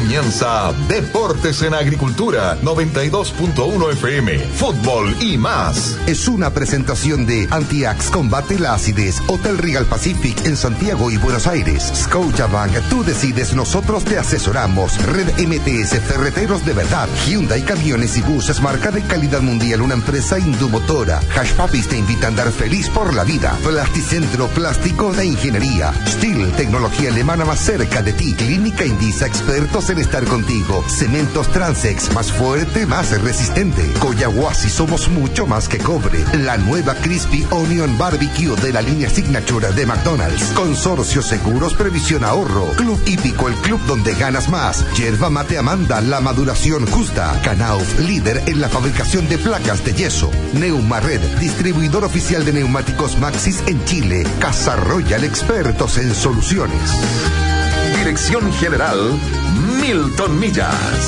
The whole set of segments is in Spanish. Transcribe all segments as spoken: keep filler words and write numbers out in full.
Comienza Deportes en Agricultura, noventa y dos punto uno F M, fútbol y más. Es una presentación de Antiax Combate la Acidez, Hotel Regal Pacific en Santiago y Buenos Aires. Scotiabank, tú decides, nosotros te asesoramos. Red M T S, Ferreteros de Verdad. Hyundai Camiones y Buses, marca de calidad mundial, una empresa indumotora. Hash Puppies te invita a andar feliz por la vida. Plasticentro, plástico de ingeniería. Steel, tecnología alemana más cerca de ti. Clínica Indisa, expertos en estar contigo. Cementos Transex, más fuerte, más resistente. Coyahuasi, somos mucho más que cobre. La nueva Crispy Onion Barbecue de la línea Signature de McDonald's. Consorcio Seguros, Previsión Ahorro. Club Hípico, el club donde ganas más. Yerba Mate Amanda, la maduración justa. Knauf, líder en la fabricación de placas de yeso. Neumared, distribuidor oficial de neumáticos Maxxis en Chile. Casa Royal, expertos en soluciones. Dirección General Milton Millas.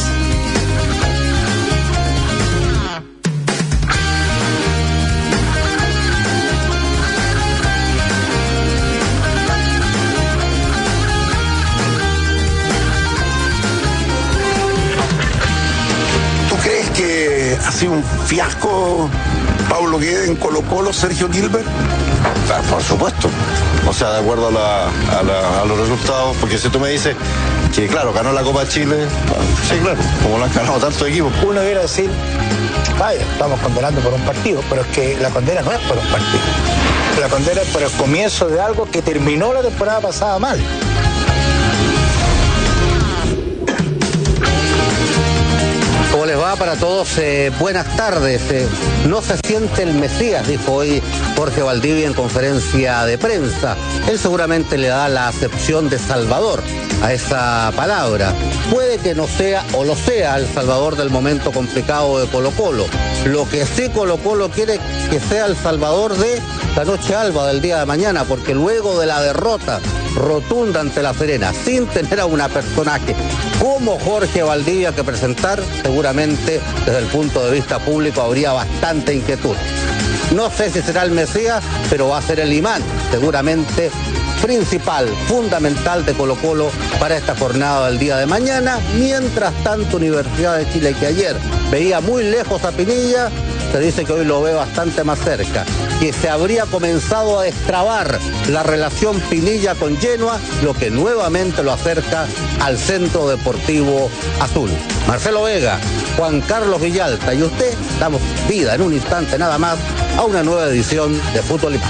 ¿Tú crees que ha sido un fiasco Pablo Guede en Colo-Colo, Sergio Gilbert? Ah, por supuesto. O sea, de acuerdo a, la, a, la, a los resultados, porque si tú me dices que, claro, ganó la Copa Chile, sí, claro, como lo han ganado tantos equipos. Uno viene a decir, vaya, estamos condenando por un partido, pero es que la condena no es por un partido. La condena es por el comienzo de algo que terminó la temporada pasada mal. ¿Cómo les va para todos? Eh, buenas tardes. Eh, no se siente el Mesías, dijo hoy Jorge Valdivia en conferencia de prensa. Él seguramente le da la acepción de Salvador a esa palabra. Puede que no sea o lo sea el Salvador del momento complicado de Colo-Colo. Lo que sí Colo-Colo quiere que sea el Salvador de la noche alba del día de mañana, porque luego de la derrota rotunda ante La Serena, sin tener a una personaje como Jorge Valdivia que presentar, seguramente desde el punto de vista público habría bastante inquietud. No sé si será el Mesías, pero va a ser el imán, seguramente principal, fundamental de Colo-Colo para esta jornada del día de mañana. Mientras tanto, Universidad de Chile, que ayer veía muy lejos a Pinilla, se dice que hoy lo ve bastante más cerca, que se habría comenzado a destrabar la relación Pinilla con Genoa, lo que nuevamente lo acerca al Centro Deportivo Azul. Marcelo Vega, Juan Carlos Villalta y usted, damos vida en un instante nada más a una nueva edición de Fútbol y Más.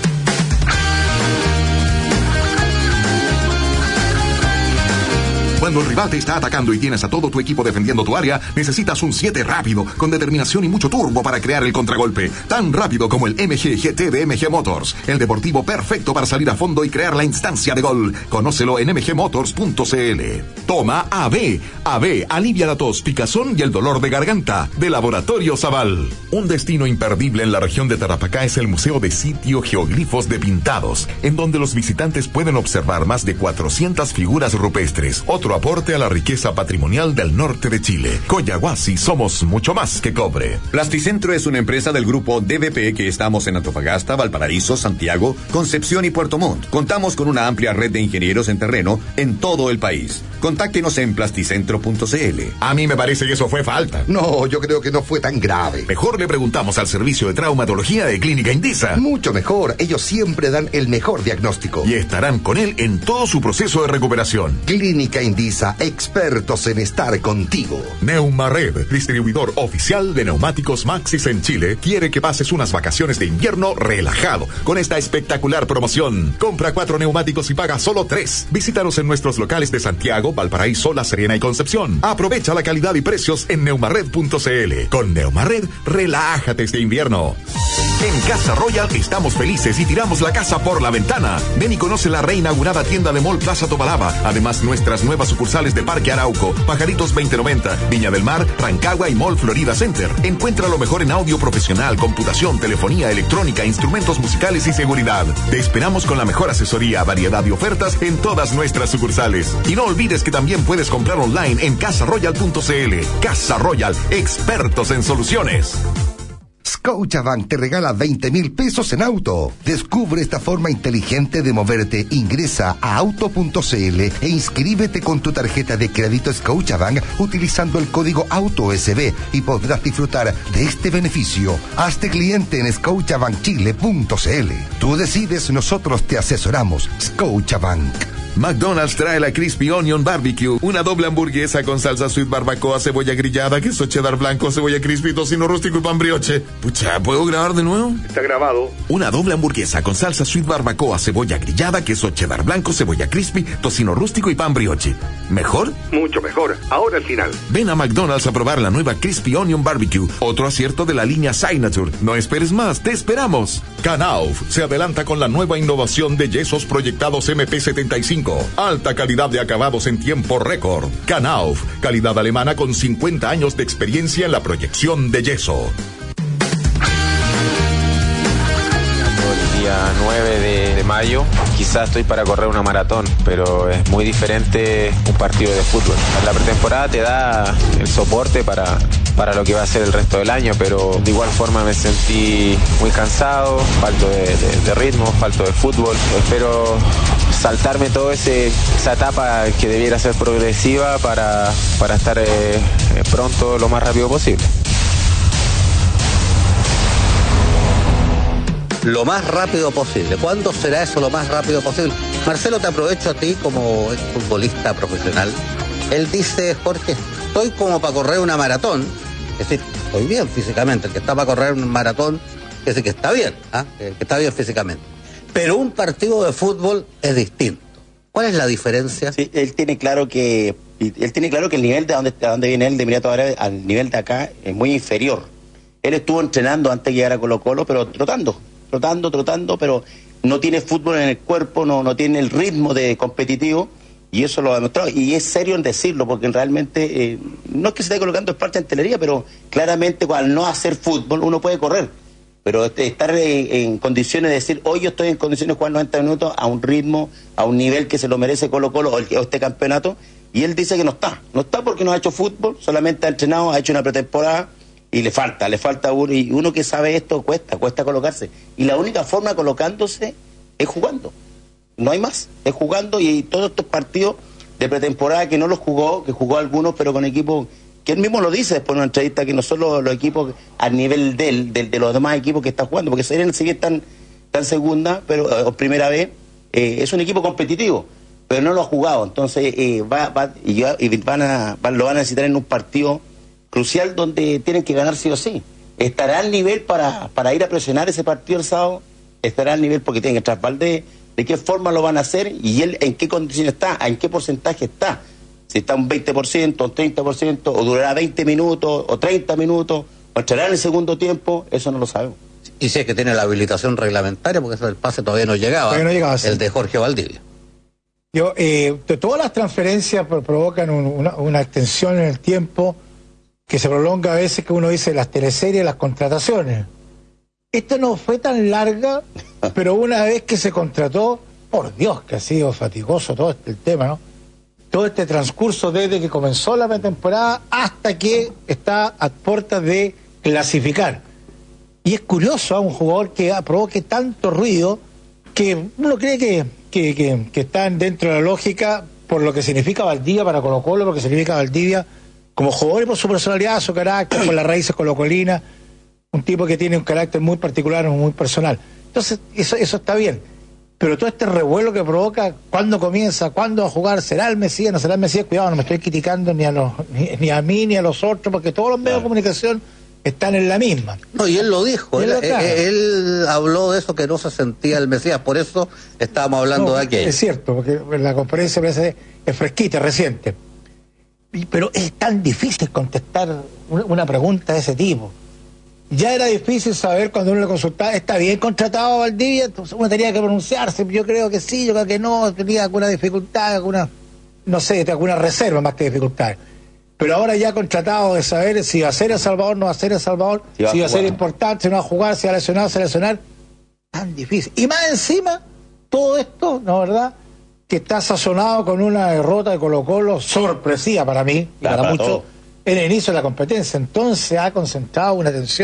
Cuando el rival te está atacando y tienes a todo tu equipo defendiendo tu área, necesitas un siete rápido, con determinación y mucho turbo para crear el contragolpe. Tan rápido como el M G G T de M G Motors. El deportivo perfecto para salir a fondo y crear la instancia de gol. Conócelo en m g motors punto c l. Toma A B. A B alivia la tos, picazón y el dolor de garganta. De Laboratorio Zaval. Un destino imperdible en la región de Tarapacá es el Museo de Sitio Geoglifos de Pintados, en donde los visitantes pueden observar más de cuatrocientas figuras rupestres. Otro aporte a la riqueza patrimonial del norte de Chile. Coyahuasi, somos mucho más que cobre. Plasticentro es una empresa del grupo D B P que estamos en Antofagasta, Valparaíso, Santiago, Concepción y Puerto Montt. Contamos con una amplia red de ingenieros en terreno en todo el país. Contáctenos en plasticentro punto c l. A mí me parece que eso fue falta. No, yo creo que no fue tan grave. Mejor le preguntamos al servicio de traumatología de Clínica Indisa. Mucho mejor. Ellos siempre dan el mejor diagnóstico. Y estarán con él en todo su proceso de recuperación. Clínica Indisa, expertos en estar contigo. Neumared, distribuidor oficial de neumáticos Maxxis en Chile, quiere que pases unas vacaciones de invierno relajado con esta espectacular promoción. Compra cuatro neumáticos y paga solo tres. Visítanos en nuestros locales de Santiago, Valparaíso, La Serena y Concepción. Aprovecha la calidad y precios en neumared punto c l. Con Neumared, relájate este invierno. En Casa Royal estamos felices y tiramos la casa por la ventana. Ven y conoce la reinaugurada tienda de Mall Plaza Tobalaba. Además, nuestras nuevas sucursales de Parque Arauco, Pajaritos veinte noventa, Viña del Mar, Rancagua y Mall Florida Center. Encuentra lo mejor en audio profesional, computación, telefonía, electrónica, instrumentos musicales y seguridad. Te esperamos con la mejor asesoría, variedad y ofertas en todas nuestras sucursales. Y no olvides que también puedes comprar online en casa royal punto c l. Casa Royal, expertos en soluciones. Scotiabank te regala veinte mil pesos en auto. Descubre esta forma inteligente de moverte. Ingresa a auto punto c l e inscríbete con tu tarjeta de crédito Scotiabank utilizando el código AUTOSB y podrás disfrutar de este beneficio. Hazte cliente en scotiabank chile punto c l. Tú decides, nosotros te asesoramos. Scotiabank. McDonald's trae la Crispy Onion Barbecue, una doble hamburguesa con salsa sweet barbacoa, cebolla grillada, queso cheddar blanco, cebolla crispy, tocino rústico y pan brioche. Pucha, ¿puedo grabar de nuevo? Está grabado. Una doble hamburguesa con salsa sweet barbacoa, cebolla grillada, queso cheddar blanco, cebolla crispy, tocino rústico y pan brioche. ¿Mejor? Mucho mejor. Ahora al final. Ven a McDonald's a probar la nueva Crispy Onion Barbecue, otro acierto de la línea Signature. No esperes más, te esperamos. Knauf se adelanta con la nueva innovación de yesos proyectados M P setenta y cinco. Alta calidad de acabados en tiempo récord. Knauf, calidad alemana con cincuenta años de experiencia en la proyección de yeso. El día nueve de, de mayo, quizás estoy para correr una maratón, pero es muy diferente un partido de fútbol. La pretemporada te da el soporte para, para lo que va a ser el resto del año, pero de igual forma me sentí muy cansado, falto de, de, de ritmo, falto de fútbol. Espero saltarme toda esa etapa que debiera ser progresiva para, para estar eh, pronto lo más rápido posible. Lo más rápido posible. ¿Cuándo será eso lo más rápido posible? Marcelo, te aprovecho a ti como futbolista profesional. Él dice, Jorge, estoy como para correr una maratón. Es decir, estoy bien físicamente. El que está para correr un maratón, es decir, que está bien, ¿ah? que está bien físicamente. Pero un partido de fútbol es distinto. ¿Cuál es la diferencia? Sí, él tiene claro que él tiene claro que el nivel de donde, de donde viene él de Emiratos Árabes al nivel de acá es muy inferior. Él estuvo entrenando antes de llegar a Colo Colo, pero trotando, trotando, trotando, pero no tiene fútbol en el cuerpo, no, no tiene el ritmo de competitivo, y eso lo ha demostrado. Y es serio en decirlo, porque realmente eh, no es que se esté colocando en parte en telería, pero claramente al no hacer fútbol uno puede correr. Pero estar en, en condiciones de decir, hoy yo estoy en condiciones de jugar noventa minutos a un ritmo, a un nivel que se lo merece Colo Colo o, el, o este campeonato, y él dice que no está. No está porque no ha hecho fútbol, solamente ha entrenado, ha hecho una pretemporada y le falta, le falta uno. Y uno que sabe esto cuesta, cuesta colocarse. Y la única forma colocándose es jugando. No hay más, es jugando. Y todos estos partidos de pretemporada que no los jugó, que jugó algunos, pero con equipos que él mismo lo dice después en una entrevista, que no son los, los equipos a nivel de, él, de, de los demás equipos que está jugando, porque Serena sigue tan, tan segunda, pero o primera vez, eh, es un equipo competitivo, pero no lo ha jugado, entonces eh, va, va, y, y van a, van, lo van a necesitar en un partido crucial donde tienen que ganar sí o sí. ¿Estará al nivel para, para ir a presionar ese partido el sábado? ¿Estará al nivel porque tienen que entrar Valdés? ¿De qué forma lo van a hacer? ¿Y él en qué condiciones está? ¿En qué porcentaje está? Si está un veinte por ciento, un treinta por ciento, o durará veinte minutos, o treinta minutos, o entrará en el segundo tiempo, eso no lo sabemos. Y si es que tiene la habilitación reglamentaria, porque eso del pase todavía no llegaba, todavía no llegaba el de Jorge Valdivia. Yo, eh, de todas las transferencias provocan un, una, una extensión en el tiempo que se prolonga a veces, que uno dice las teleseries, las contrataciones. Esta no fue tan larga, pero una vez que se contrató, por Dios que ha sido fatigoso todo este el tema, ¿no? Todo este transcurso desde que comenzó la pretemporada hasta que está a puertas de clasificar. Y es curioso a un jugador que provoque tanto ruido que uno cree que, que, que, que están dentro de la lógica por lo que significa Valdivia para Colo Colo, lo que significa Valdivia como jugador y por su personalidad, su carácter, por las raíces colocolinas, un tipo que tiene un carácter muy particular, muy personal. Entonces, eso, eso está bien. Pero todo este revuelo que provoca, ¿cuándo comienza? ¿Cuándo va a jugar? ¿Será el Mesías? ¿No será el Mesías? Cuidado, no me estoy criticando ni a los ni, ni a mí ni a los otros, porque todos los medios de comunicación están en la misma. No, y él lo dijo, él, él, él habló de eso, que no se sentía el Mesías, por eso estábamos hablando no, de aquello. Es cierto, porque la conferencia parece es fresquita, reciente. Pero es tan difícil contestar una pregunta de ese tipo. Ya era difícil saber cuando uno le consultaba, ¿está bien contratado a Valdivia? Entonces uno tenía que pronunciarse, yo creo que sí, yo creo que no, tenía alguna dificultad, alguna, no sé, alguna reserva más que dificultad. Pero ahora ya contratado de saber si va a ser El Salvador, no va a ser El Salvador, si va, si va a ser importante, si no va a jugar, si va a lesionar, si va a lesionar, tan difícil. Y más encima, todo esto, ¿no verdad?, que está sazonado con una derrota de Colo Colo sorpresiva para mí, y para, para muchos, en el inicio de la competencia. Entonces ha concentrado una atención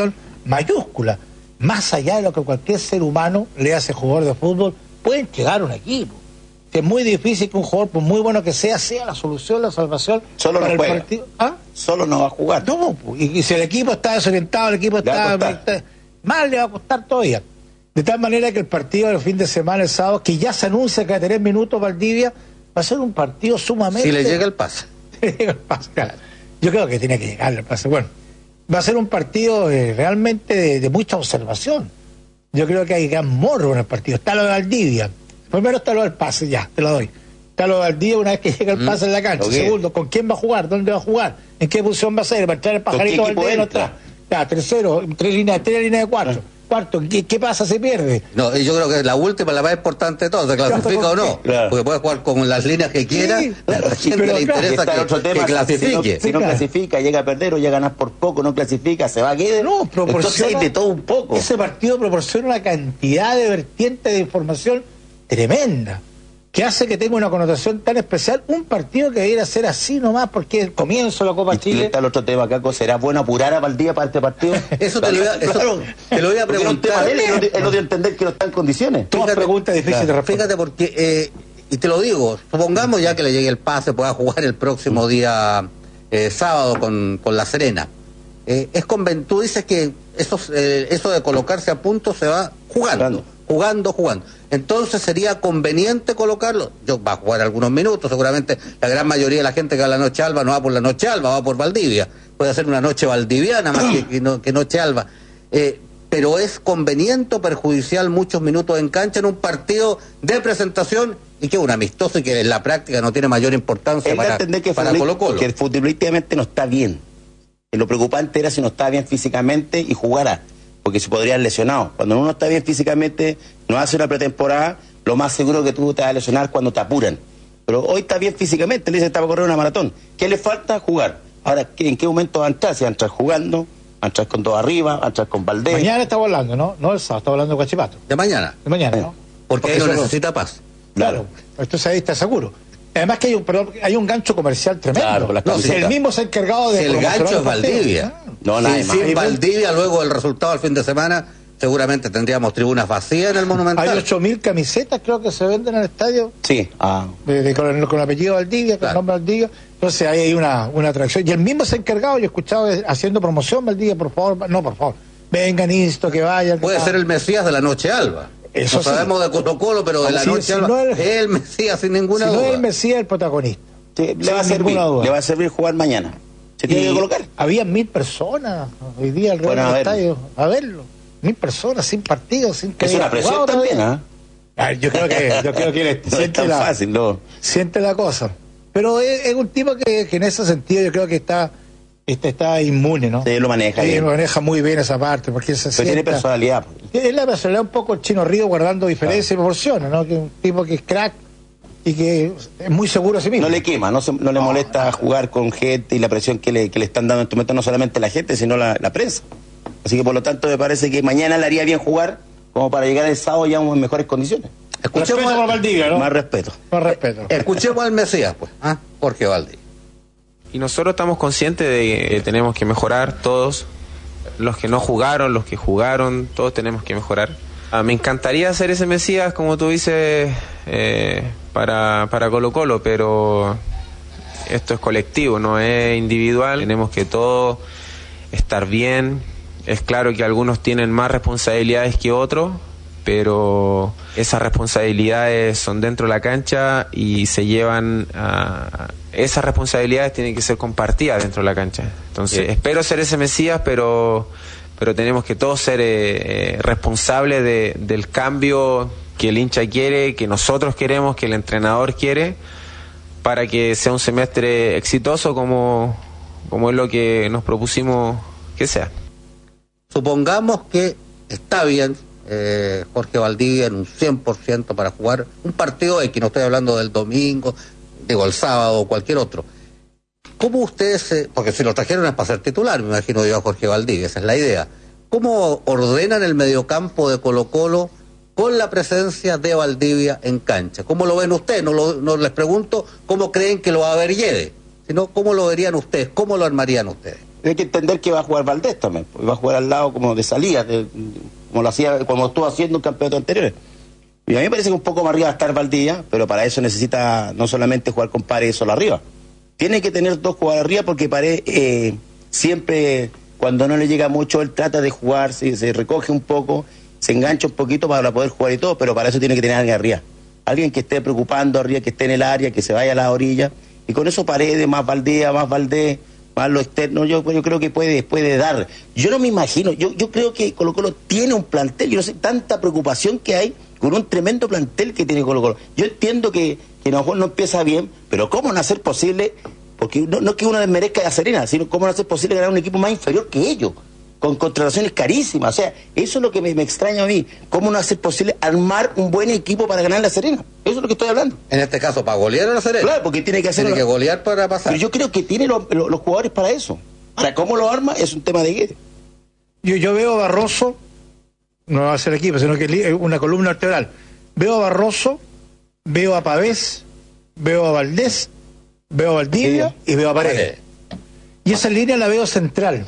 mayúscula. Más allá de lo que cualquier ser humano le hace jugador de fútbol, pueden llegar a un equipo. Que es muy difícil que un jugador, por muy bueno que sea, sea la solución, la salvación Solo para no el juega. partido. ¿Ah? Solo no va a jugar. No, y, y si el equipo está desorientado, el equipo Le va a está, costar. está- más le va a costar todavía. De tal manera que el partido del fin de semana, el sábado, que ya se anuncia que a tres minutos Valdivia, va a ser un partido sumamente... Si le llega el pase. llega el pase, claro. Yo creo que tiene que llegar el pase. Bueno, va a ser un partido eh, realmente de, de mucha observación. Yo creo que hay gran morro en el partido. Está lo de Valdivia. Primero está lo del pase, ya, te lo doy. Está lo de Valdivia una vez que llega el pase en la cancha. Ok. Segundo, ¿con quién va a jugar? ¿Dónde va a jugar? ¿En qué posición va a ser? ¿Va a entrar el pajarito ¿Con qué equipo Valdivia? No entra? está. Ya, tercero, tres líneas, tres líneas de cuatro. Cuarto, ¿qué, qué pasa si pierde? No, yo creo que la última, la más importante de todas, se clasifica o no. Claro. Porque puede jugar con las líneas que quiera, Sí, a la gente pero le claro, interesa Está el que, otro tema, que si no- clasifique. Si no, Claro. clasifica, llega a perder o llega a ganar por poco, no clasifica, se va a quedar. No, Entonces proporciona... hay de todo un poco. Ese partido proporciona una cantidad de vertientes de información tremenda, que hace que tenga una connotación tan especial. Un partido que debiera ser así nomás, porque es el comienzo de la Copa Y Chile. está el otro tema, Caco, ¿será bueno apurar a Valdivia para este partido? Eso te lo iba- eso te lo iba a Porque era un tema preguntar. de él, él no dio- él no dio a entender que no está en condiciones. Todas Fíjate- preguntas difíciles de responder. Fíjate porque, eh, y te lo digo, supongamos ya que le llegue el pase, pueda jugar el próximo día eh, sábado con, con La Serena. Eh, es conven tú dices que esos, eh, eso de colocarse a punto se va jugando, Jugando. jugando, jugando. Entonces sería conveniente colocarlo. Yo va a jugar algunos minutos, seguramente la gran mayoría de la gente que va a la noche alba no va por la noche alba, va por Valdivia. Puede ser una noche valdiviana más que, que, no- que noche alba. Eh, pero es conveniente o perjudicial muchos minutos en cancha en un partido de presentación y que es un amistoso y que en la práctica no tiene mayor importancia Él da a para, entender que, para futbolí- Colo Colo. que futbolísticamente no está bien. Y lo preocupante era si no estaba bien físicamente y jugara, porque se podría haber lesionado. Cuando uno está bien físicamente, no hace una pretemporada, lo más seguro que tú te vas a lesionar cuando te apuran. Pero hoy está bien físicamente, le dice que estaba a correr una maratón. ¿Qué le falta? Jugar. Ahora, ¿qué- ¿en qué momento va a entrar? Si va a entrar jugando, va a entrar con dos arriba, va a entrar con Valdés. Mañana estamos hablando, ¿no? No el sábado, estamos hablando de Guachipato. De mañana, De mañana, ¿no? porque ahí no solo- necesita paz. Claro. Entonces ahí está seguro. Además que hay un, perdón, hay un gancho comercial tremendo. Claro, con las No, si camisetas. el mismo se ha encargado de Si el promocionar gancho es el partido. Valdivia. No, Si- nada si más. en Valdivia luego el resultado al fin de semana, seguramente tendríamos tribunas vacías en el Monumental. Hay ocho mil camisetas, creo que se venden en el estadio. Sí, ah, de- de- con, el, con el apellido Valdivia, con Claro. el nombre Valdivia. Entonces ahí hay una, una atracción. Y el mismo se ha encargado, yo he escuchado eh, haciendo promoción, Valdivia, por favor, no, por favor, vengan, insto, que vayan. Puede que ser el Mesías de la noche alba. Eso no sí. sabemos de Colo Colo, pero de la Si- noche si alba no es- es el Mesías sin ninguna si no duda. es el Mesías, el protagonista. sí, Sin le va a servir, ninguna duda. le va a servir jugar mañana. Se tiene Y que colocar. había mil personas hoy día alrededor Bueno, a del verlo. estadio a verlo. Mil personas sin partido, sin que Es haya una presión jugado también, todavía. ¿ah? Ah, yo creo que, yo creo que él No es siente, tan la, fácil, no. siente la cosa. Pero es, es un tipo que, que en ese sentido yo creo que está, está, está inmune, ¿no? Sí, lo maneja Sí, bien. lo maneja muy bien esa parte, porque se Pero tiene sienta- personalidad. Es la personalidad un poco el Chino Río guardando diferencias y proporciones, ¿no? Que es un tipo que es crack y que es muy seguro de sí mismo. No le quema, no, se- no le molesta jugar con gente y la presión que le, que le están dando en tu momento, no solamente la gente, sino la, la prensa. Así que por lo tanto me parece que mañana le haría bien jugar como para llegar el sábado ya en mejores condiciones. Escuchemos, Respeto por Valdivia, ¿no? Más respeto. Más respeto. escuchemos al Mesías, pues, ¿ah? Jorge Valdivia. Y nosotros estamos conscientes de que tenemos que mejorar todos, los que no jugaron, los que jugaron, todos tenemos que mejorar. Ah, me encantaría hacer ese Mesías, como tú dices, eh, para, para Colo Colo, pero esto es colectivo, no es individual. Tenemos que todos estar bien. Es claro que algunos tienen más responsabilidades que otros, pero esas responsabilidades son dentro de la cancha y se llevan a... Esas responsabilidades tienen que ser compartidas dentro de la cancha. Entonces, Sí. espero ser ese Mesías, pero pero tenemos que todos ser eh, eh, responsables de, del cambio que el hincha quiere, que nosotros queremos, que el entrenador quiere, para que sea un semestre exitoso como, como es lo que nos propusimos que sea. Supongamos que está bien eh, Jorge Valdivia en un cien por ciento para jugar un partido X, no estoy hablando del domingo, digo el sábado o cualquier otro. ¿Cómo ustedes, se, porque si lo trajeron es para ser titular, me imagino yo a Jorge Valdivia, esa es la idea, cómo ordenan el mediocampo de Colo Colo con la presencia de Valdivia en cancha? ¿Cómo lo ven ustedes? No, lo, no les pregunto cómo creen que lo va a ver Yede, sino cómo lo verían ustedes, cómo lo armarían ustedes. hay que entender que va a jugar Valdés también, va a jugar al lado como de salida, de, como lo hacía, como estuvo haciendo en campeonatos anteriores. Y a mí me parece que un poco más arriba va a estar Valdivia, pero para eso necesita no solamente jugar con Paredes solo arriba. Tiene que tener dos jugadores arriba porque Paredes eh, siempre, cuando no le llega mucho, él trata de jugar, se, se recoge un poco, se engancha un poquito para poder jugar y todo, pero para eso tiene que tener a alguien arriba. Alguien que esté preocupando arriba, que esté en el área, que se vaya a la orilla. Y con eso Paredes, más Valdivia, más Valdés, más lo externo, yo, yo creo que puede, puede dar. Yo no me imagino, yo, yo creo que Colo Colo tiene un plantel, yo no sé, tanta preocupación que hay con un tremendo plantel que tiene Colo Colo. Yo entiendo que, que a lo mejor no empieza bien, pero ¿cómo no hacer posible? Porque no, no es que uno desmerezca a Serena, sino cómo no hacer posible ganar un equipo más inferior que ellos, con contrataciones carísimas. O sea, eso es lo que me, me extraña a mí. ¿Cómo no hacer posible armar un buen equipo para ganar la Serena? Eso es lo que estoy hablando. En este caso, para golear a la Serena. Claro, porque tiene que hacer... Tiene que golear para pasar. Pero yo creo que tiene lo, lo, los jugadores para eso. Ahora, ¿cómo lo arma? Es un tema de guía. Yo, yo veo a Barroso, no va a ser equipo, sino que es una columna vertebral. Veo a Barroso, veo a Pavés, veo a Valdés, veo a Valdivia sí. y veo a Paredes. Y esa línea la veo central.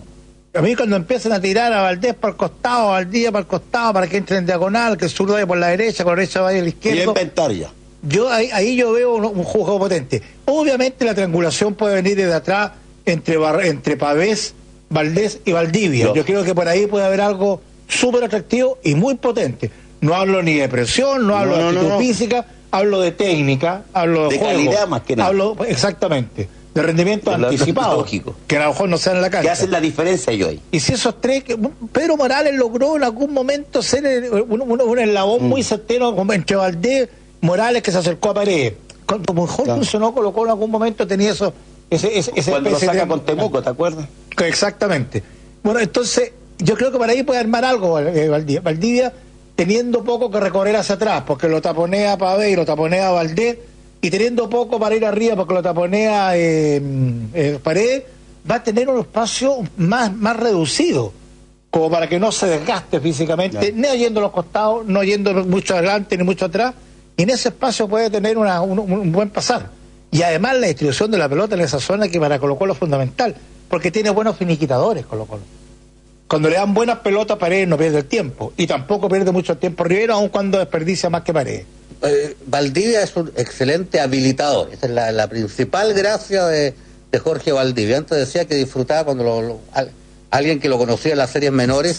A mí cuando empiezan a tirar a Valdés para el costado, a Valdivia para el costado, para que entre en diagonal, que el zurdo vaya por la derecha, que la derecha vaya a la izquierda. Y inventar ya. Yo, ahí, ahí yo veo un, un juego potente. Obviamente la triangulación puede venir desde atrás entre, Bar, entre Pavés, Valdés y Valdivia. No. Yo creo que por ahí puede haber algo súper atractivo y muy potente. No hablo ni de presión, no hablo no, de actitud no, no. física, hablo de técnica, hablo de, de juego. calidad más que nada. Hablo, exactamente, de rendimiento de anticipado, lógico. Que a lo mejor no sea en la cancha. ¿Qué hacen la diferencia yo ahí? Y si esos tres, que Pedro Morales logró en algún momento ser un, un, un eslabón mm. muy certero entre Valdés, Morales, que se acercó a Paredes. Cuando mejor claro. funcionó, colocó en algún momento, tenía eso, ese, ese, ese cuando lo saca de... con Temuco, ¿te acuerdas? Exactamente. Bueno, entonces, yo creo que para ahí puede armar algo eh, Valdivia. Valdivia teniendo poco que recorrer hacia atrás, porque lo taponea Pavés y lo taponea Valdés, y teniendo poco para ir arriba, porque lo taponea eh, eh, Paredes, va a tener un espacio más, más reducido, como para que no se desgaste físicamente, no yendo a los costados, no yendo mucho adelante ni mucho atrás, y en ese espacio puede tener una, un, un buen pasar. Y además la distribución de la pelota en esa zona, que para Colo Colo es fundamental, porque tiene buenos finiquitadores Colo Colo. Cuando le dan buenas pelotas a Paredes no pierde el tiempo, y tampoco pierde mucho tiempo Rivero, aun cuando desperdicia más que Paredes. Eh, Valdivia es un excelente habilitador, esa es la, la principal gracia de, de Jorge Valdivia. Antes decía que disfrutaba cuando lo, lo, al, alguien que lo conocía en las series menores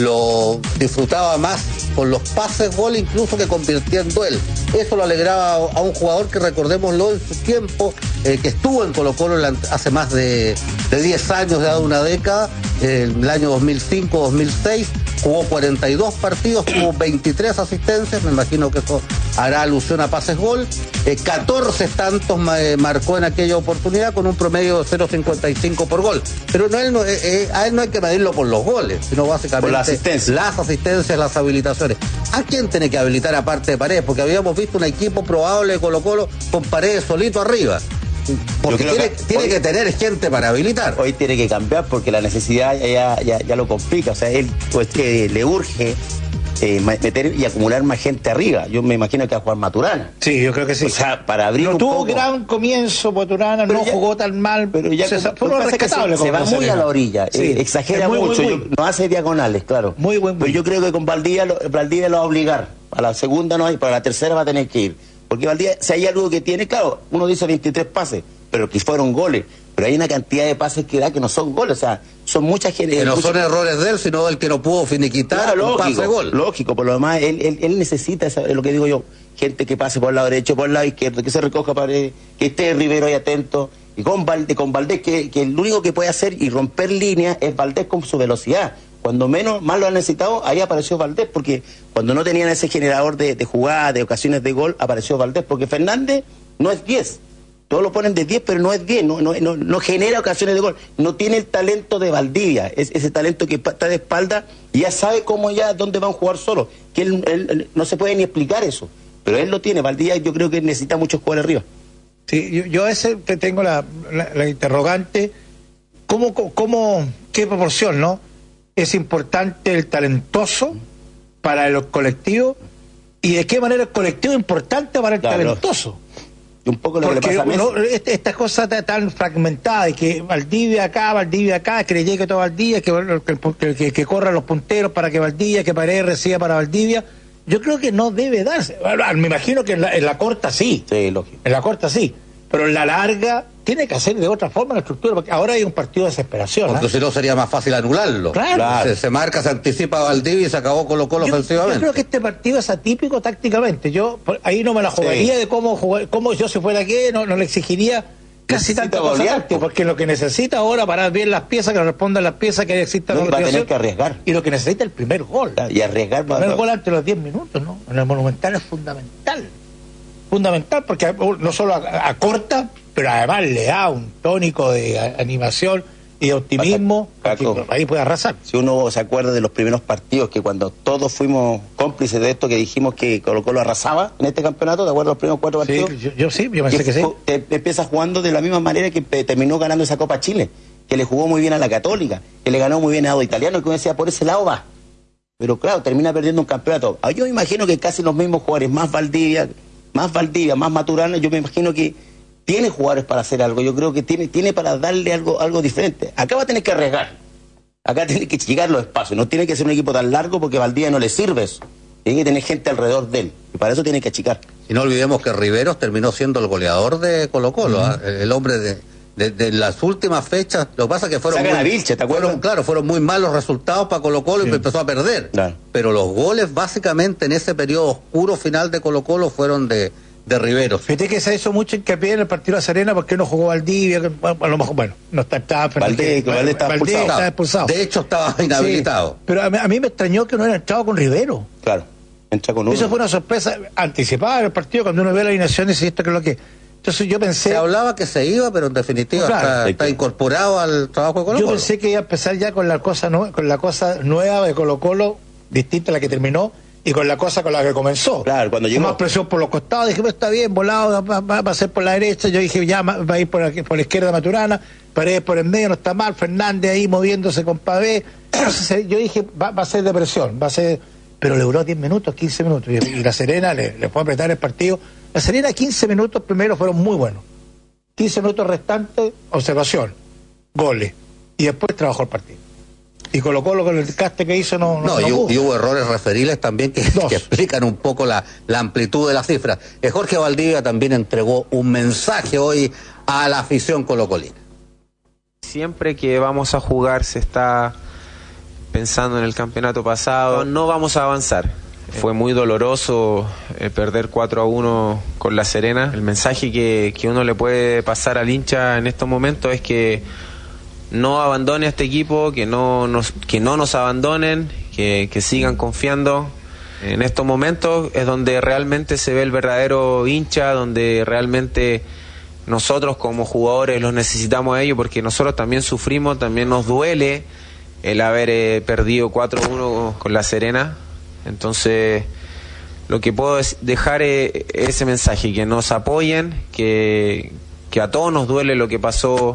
lo disfrutaba más con los pases gol incluso que convirtiendo él. Eso lo alegraba a, a un jugador que, recordémoslo, en su tiempo eh, que estuvo en Colo Colo hace más de, de diez años, de una década, eh, el año dos mil cinco dos mil seis, jugó cuarenta y dos partidos, tuvo veintitrés asistencias, me imagino que eso hará alusión a pases gol, eh, catorce tantos eh, marcó en aquella oportunidad con un promedio de cero punto cincuenta y cinco por gol. Pero no, él no, eh, eh, a él no hay que medirlo por los goles, sino básicamente por la asistencia. Las asistencias, las habilitaciones. ¿A quién tiene que habilitar aparte de Paredes? Porque habíamos visto un equipo probable de Colo Colo con Paredes solito arriba. Porque tiene, que, tiene hoy, que tener gente para habilitar. Hoy tiene que cambiar porque la necesidad ya, ya, ya lo complica. O sea, él pues, que le urge eh, meter y acumular más gente arriba. Yo me imagino que va a jugar Maturana. Sí, yo creo que sí. O sea, para abrir no un tuvo poco. Gran comienzo Maturana, no ya, jugó tan mal. Pero ya se, como, fue lo rescatable. Se, se va muy a la orilla, sí, eh, exagera muy, mucho, muy, muy. Yo, no hace diagonales, claro. Muy buen. Pero yo creo que con Valdivia lo, Valdivia lo va a obligar. A la segunda no hay, para la tercera va a tener que ir. Porque Valdivia, si hay algo que tiene, claro, uno dice veintitrés pases, pero que fueron goles. Pero hay una cantidad de pases que da que no son goles, o sea, son muchas gente. Que no muchas... son errores de él, sino del que no pudo finiquitar claro, un lógico, pase gol. Lógico, por lo demás, él, él, él necesita, esa, lo que digo yo, gente que pase por el lado derecho, por el lado izquierdo, que se recoja Paredes, que esté Rivero ahí atento. Y con Valdés, con Valdés que, que el único que puede hacer y romper líneas es Valdés con su velocidad. Cuando menos más lo han necesitado, ahí apareció Valdés, porque cuando no tenían ese generador de, de jugada, de ocasiones de gol, apareció Valdés, porque Fernández no es diez. Todos lo ponen de diez, pero no es diez, no, no, no, no genera ocasiones de gol. No tiene el talento de Valdivia, es ese talento que está de espalda y ya sabe cómo ya, dónde van a jugar solo. Que él, él, él no se puede ni explicar eso, pero él lo tiene. Valdivia yo creo que necesita muchos jugadores arriba. Sí, yo, yo ese te tengo la, la, la interrogante, ¿cómo, cómo, qué proporción, no? Es importante el talentoso para el colectivo y de qué manera el colectivo es importante para el claro. talentoso. Y un poco lo Porque que le pasa a Messi. uno, este, estas cosas tan fragmentadas, y que Valdivia acá, Valdivia acá, que le llegue todo Valdivia, que, que, que, que corran los punteros para que Valdivia, que Paredes reciba para Valdivia. Yo creo que no debe darse. Me imagino que en la, en la corta sí. Sí, lógico. En la corta sí. Pero en la larga tiene que hacer de otra forma la estructura, porque ahora hay un partido de desesperación. Porque ¿eh? si no sería más fácil anularlo. Claro. claro. Se, se marca, se anticipa a Valdivia y se acabó Colo-Colo yo, ofensivamente. Yo creo que este partido es atípico tácticamente. Yo por, ahí no me la jugaría sí. de cómo jugar, cómo yo si fuera aquí, no, no le exigiría casi tanta cosa táctica, porque lo que necesita ahora parar bien las piezas, que respondan las piezas, que exista no, va a tener que arriesgar. Y lo que necesita es el primer gol. Y arriesgar. El primer gol antes de los diez minutos, ¿no? En el Monumental es fundamental. Fundamental porque no solo acorta, pero además le da un tónico de animación y de optimismo. Paco, ahí puede arrasar. Si uno se acuerda de los primeros partidos, que cuando todos fuimos cómplices de esto, que dijimos que Colo-Colo arrasaba en este campeonato, ¿te acuerdas de los primeros cuatro partidos? Sí, yo, yo sí, yo pensé que, que sí. Te, te empiezas jugando de la misma manera que terminó ganando esa Copa Chile, que le jugó muy bien a la Católica, que le ganó muy bien a Audax Italiano, que uno decía, por ese lado va. Pero claro, termina perdiendo un campeonato. Yo me imagino que casi los mismos jugadores, más Valdivia, más Valdivia, más Maturana, yo me imagino que tiene jugadores para hacer algo. Yo creo que tiene, tiene para darle algo, algo diferente. Acá va a tener que arriesgar. Acá tiene que llegar los espacios. No tiene que ser un equipo tan largo porque a Valdivia no le sirve eso. Tiene que tener gente alrededor de él. Y para eso tiene que achicar. Y no olvidemos que Riveros terminó siendo el goleador de Colo-Colo, uh-huh. ¿eh? El hombre de, de, de las últimas fechas. Lo que pasa es que fueron muy, a Vilche, ¿te acuerdas? Fueron, claro, fueron muy malos resultados para Colo-Colo, sí. Y empezó a perder. Claro. Pero los goles básicamente en ese periodo oscuro final de Colo-Colo fueron de... de Riveros. Fíjate que se hizo mucho hincapié en el partido de La Serena porque no jugó Valdivia, que, a lo mejor, bueno, no está, estaba Valdivia, Valdivia estaba expulsado. estaba expulsado. De hecho estaba inhabilitado. Sí, pero a mí, a mí me extrañó que no hubiera entrado con Rivero. Claro, entra con uno. Eso fue una sorpresa anticipada en el partido cuando uno ve la alineación y dice esto que es lo que... Entonces yo pensé... Se hablaba que se iba, pero en definitiva claro, está, está incorporado al trabajo de Colo-Colo. Yo pensé que iba a empezar ya con la cosa, no, con la cosa nueva de Colo-Colo, distinta a la que terminó, y con la cosa con la que comenzó. Claro, cuando llegó. Más presión por los costados, dije, pues está bien, volado, va, va, va a ser por la derecha, yo dije, ya va a ir por la, por la izquierda Maturana, Paredes por el medio, no está mal, Fernández ahí moviéndose con Pavé. Entonces yo dije, va, va a ser de presión, va a ser... Pero le duró diez minutos, quince minutos, y, y la Serena le, le fue a apretar el partido. La Serena quince minutos primero fueron muy buenos. quince minutos restantes, observación, goles, y después trabajó el partido. Y Colo-Colo con el caste que hizo no... No, no, y, y hubo errores referiles también que, que explican un poco la, la amplitud de las cifras. Eh, Jorge Valdivia también entregó un mensaje hoy a la afición colocolina. Siempre que vamos a jugar se está pensando en el campeonato pasado, no vamos a avanzar. Fue muy doloroso eh, perder cuatro a uno con La Serena. El mensaje que, que uno le puede pasar al hincha en estos momentos es que no abandone a este equipo, que no nos, que no nos abandonen, que, que sigan confiando. En estos momentos es donde realmente se ve el verdadero hincha, donde realmente nosotros como jugadores los necesitamos a ellos, porque nosotros también sufrimos, también nos duele el haber eh, perdido cuatro a uno con La Serena. Entonces lo que puedo es dejar eh, ese mensaje, que nos apoyen, que, que a todos nos duele lo que pasó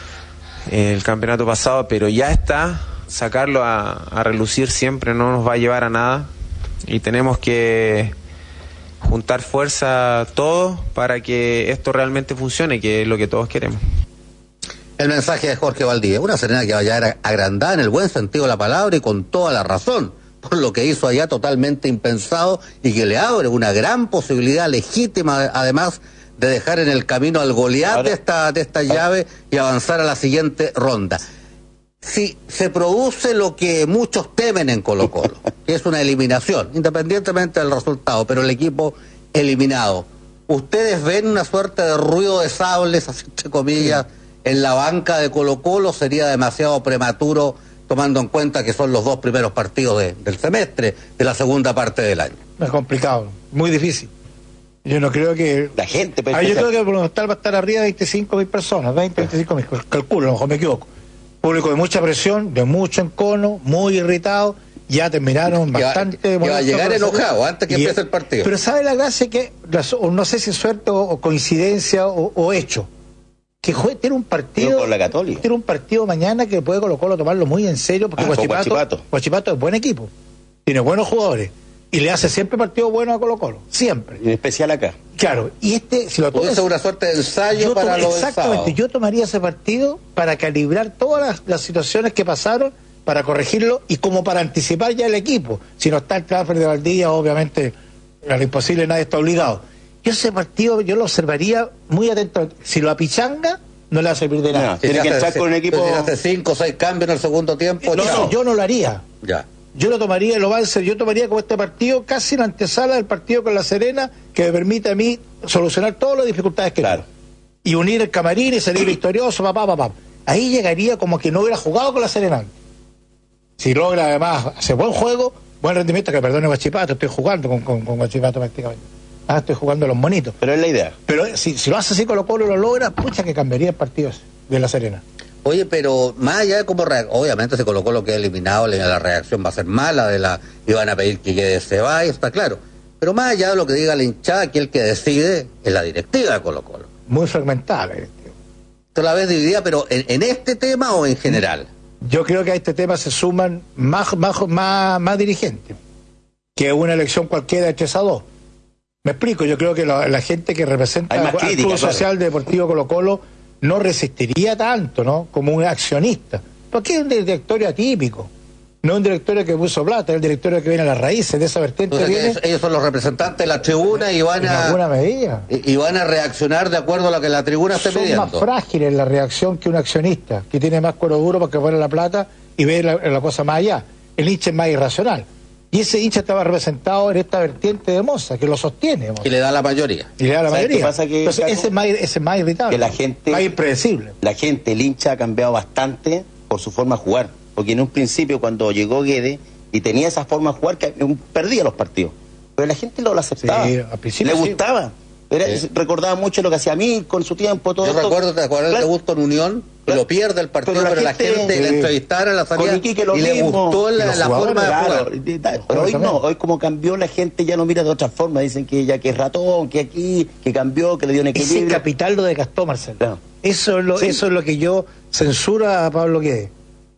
el campeonato pasado, pero ya está, sacarlo a, a relucir siempre no nos va a llevar a nada, y tenemos que juntar fuerza todos para que esto realmente funcione, que es lo que todos queremos. El mensaje de Jorge Valdivia, una Serena que vaya a ser agrandada en el buen sentido de la palabra y con toda la razón, por lo que hizo allá totalmente impensado, y que le abre una gran posibilidad legítima además de dejar en el camino al goleador de esta, de esta llave y avanzar a la siguiente ronda. Si se produce lo que muchos temen en Colo-Colo, que es una eliminación, independientemente del resultado, pero el equipo eliminado, ¿ustedes ven una suerte de ruido de sables, así entre comillas, en la banca de Colo-Colo? ¿Sería demasiado prematuro tomando en cuenta que son los dos primeros partidos de, del semestre, de la segunda parte del año? Es complicado, muy difícil. Yo no creo que... La gente... Ah, yo creo que el Monumental va a estar arriba de veinticinco mil personas, veinte, veinticinco mil, calculo, a lo mejor me equivoco. Público de mucha presión, de mucho encono, muy irritado, ya terminaron bastante... Que va, que va a llegar enojado antes que y, empiece el partido. Pero ¿sabe la gracia? Que, no sé si es suerte o, o coincidencia o, o hecho, que juegue, tiene un partido... Por la Católica. Tiene un partido mañana que puede Colo-Colo tomarlo muy en serio, porque ah, Huachipato, Huachipato. Huachipato es buen equipo, tiene buenos jugadores, y le hace siempre partido bueno a Colo-Colo, siempre. En especial acá. Claro, y este, si lo tomas, es una suerte de ensayo para lo Exactamente, yo tomaría ese partido para calibrar todas las, las situaciones que pasaron, para corregirlo y como para anticipar ya el equipo. Si no está el transfer de Valdivia, obviamente, a lo imposible, nadie está obligado. Yo ese partido, yo lo observaría muy atento. Si lo apichanga, no le va a servir de nada. No, tiene que entrar con un equipo... Si hace cinco o seis cambios en el segundo tiempo... No, no, yo no lo haría. Ya. Yo lo tomaría, lo va a hacer, yo tomaría como este partido casi la antesala del partido con La Serena, que me permite a mí solucionar todas las dificultades que claro. tengo. Y unir el camarín y salir victorioso, papá, papá. Ahí llegaría como que no hubiera jugado con La Serena. Si logra además hacer buen juego, buen rendimiento, que perdone Guachipato, estoy jugando con, con, con Guachipato prácticamente. Ah, estoy jugando a los monitos. Pero es la idea. Pero si, si lo hace así Colo Colo y lo logra, pucha que cambiaría el partido de La Serena. Oye, pero más allá de cómo reacción, obviamente se colocó lo que ha eliminado, la reacción va a ser mala, de la iban a pedir que quede Ceballos, está claro. Pero más allá de lo que diga la hinchada, aquí el que decide es la directiva de Colo Colo. Muy fragmentada la directiva. ¿Tú la ves dividida, pero en, en este tema o en general? Yo creo que a este tema se suman más, más, más, más dirigentes que una elección cualquiera de tres a dos. Me explico, yo creo que la, la gente que representa al Club Social Deportivo Colo Colo no resistiría tanto, ¿no? Como un accionista. Porque es un directorio atípico. No es un directorio que puso plata, es el directorio que viene a las raíces de esa vertiente. O sea, viene, que ellos son los representantes de la tribuna y van en a... alguna medida. Y, y van a reaccionar de acuerdo a lo que la tribuna esté son pidiendo. Son más frágiles la reacción que un accionista, que tiene más cuero duro porque pone la plata y ve la, la cosa más allá. El hincha es más irracional. Y ese hincha estaba representado en esta vertiente de Moza, que lo sostiene. Moza. Y le da la mayoría. Y le da la mayoría. ¿Qué pasa? Que, Entonces, ese es, más, ese es más irritable. Que la gente, más impredecible. La gente, el hincha ha cambiado bastante por su forma de jugar. Porque en un principio, cuando llegó Guede y tenía esa forma de jugar, que perdía los partidos. Pero la gente lo, lo aceptaba. Sí, al principio le gustaba. Sí. Era, sí. Recordaba mucho lo que hacía a mí con su tiempo. Todo Yo esto. recuerdo, ¿te acuerdas del debut con Unión? Que lo pierde el partido, pero la gente, pero la gente sí. le entrevistara a la salida y lo le mismo. gustó la, la forma claro, de jugar. Pero hoy no, hoy como cambió la gente ya lo mira de otra forma. Dicen que ya que es ratón, que aquí, que cambió, que le dio un equilibrio. Ese capital lo desgastó, Marcelo. Claro. Eso, es lo, sí. eso es lo que yo censuro a Pablo Guede.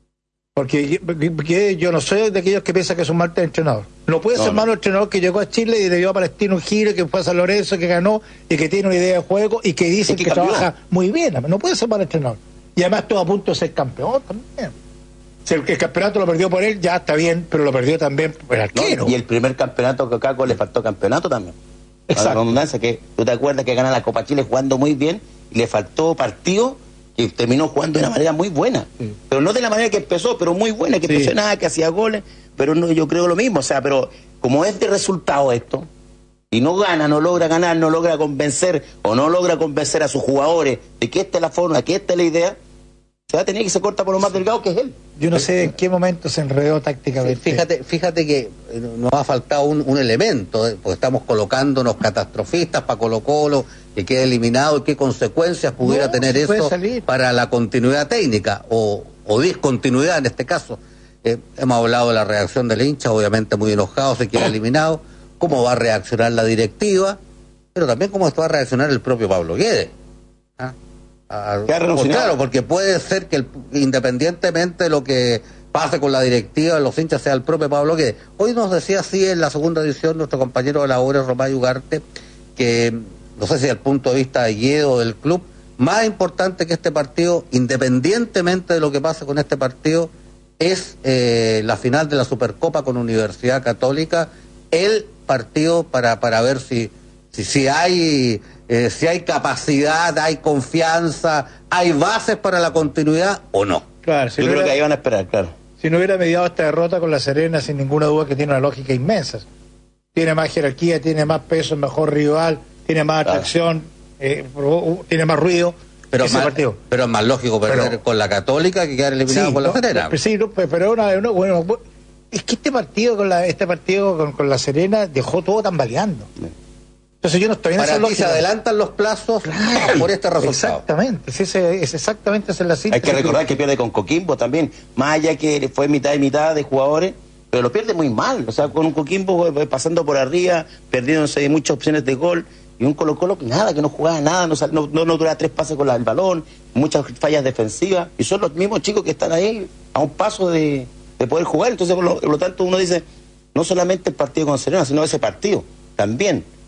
Porque yo, yo no soy de aquellos que piensan que es un mal entrenador. No puede no, ser no. malo entrenador que llegó a Chile y le dio a Palestino un giro, que fue a San Lorenzo, que ganó y que tiene una idea de juego y que dice que, que trabaja muy bien. No puede ser mal entrenador. Y además estuvo a punto de ser campeón también. Si el, el campeonato lo perdió por él, ya está bien, pero lo perdió también por el arquero. No, y el primer campeonato que Caco le faltó campeonato también. Exacto. La redundancia, que tú te acuerdas que gana la Copa Chile jugando muy bien y le faltó partido. Y terminó jugando de una manera muy buena, sí. pero no de la manera que empezó, pero muy buena, que sí. presionaba, que hacía goles, pero no, yo creo lo mismo, o sea, pero como es de resultado esto, y no gana, no logra ganar, no logra convencer, o no logra convencer a sus jugadores de que esta es la forma, que esta es la idea, se va a tener que se corta por lo más delgado que es él. Yo no sé en qué momento se enredó tácticamente. Sí, fíjate, fíjate que nos ha faltado un, un elemento, ¿eh? Porque estamos colocándonos catastrofistas para Colo Colo, que quede eliminado y qué consecuencias pudiera no, tener eso para la continuidad técnica o, o discontinuidad en este caso. Eh, hemos hablado de la reacción del hincha, obviamente muy enojado, se queda eliminado, cómo va a reaccionar la directiva, pero también cómo va a reaccionar el propio Pablo Guede. ¿Ah? A, pues claro, porque puede ser que el, independientemente de lo que pase con la directiva, los hinchas, sea el propio Pablo Guede. Hoy nos decía así en la segunda edición nuestro compañero de la obra, Romay Ugarte, que no sé si desde el punto de vista de Guede o del club, más importante que este partido, independientemente de lo que pase con este partido, es eh, la final de la Supercopa con Universidad Católica, el partido para, para ver si, si, si hay... Eh, si hay capacidad, hay confianza, hay bases para la continuidad o no. Claro, si yo no creo hubiera, que ahí van a esperar, claro. Si no hubiera mediado esta derrota con La Serena, sin ninguna duda que tiene una lógica inmensa. Tiene más jerarquía, tiene más peso, mejor rival, tiene más claro. atracción, eh, tiene más ruido. Pero es, más, pero es más lógico perder pero, con la Católica que quedar eliminado sí, con La Serena. No, sí, no, pero una, una, bueno, es que este partido con la, este partido con, con La Serena dejó todo tambaleando. Sí. Entonces yo no estoy en Para esa ti se adelantan los plazos claro, por este resultado. Exactamente, es, ese, es exactamente esa es la síntesis. Hay que recordar que pierde con Coquimbo también, más allá que fue mitad y mitad de jugadores, pero lo pierde muy mal, o sea, con un Coquimbo pasando por arriba, perdiéndose muchas opciones de gol, y un Colo Colo que nada, que no jugaba nada, no, no, no, no duraba tres pases con la, el balón, muchas fallas defensivas, y son los mismos chicos que están ahí a un paso de, de poder jugar. Entonces por lo, por lo tanto uno dice, no solamente el partido con Serena, sino ese partido también.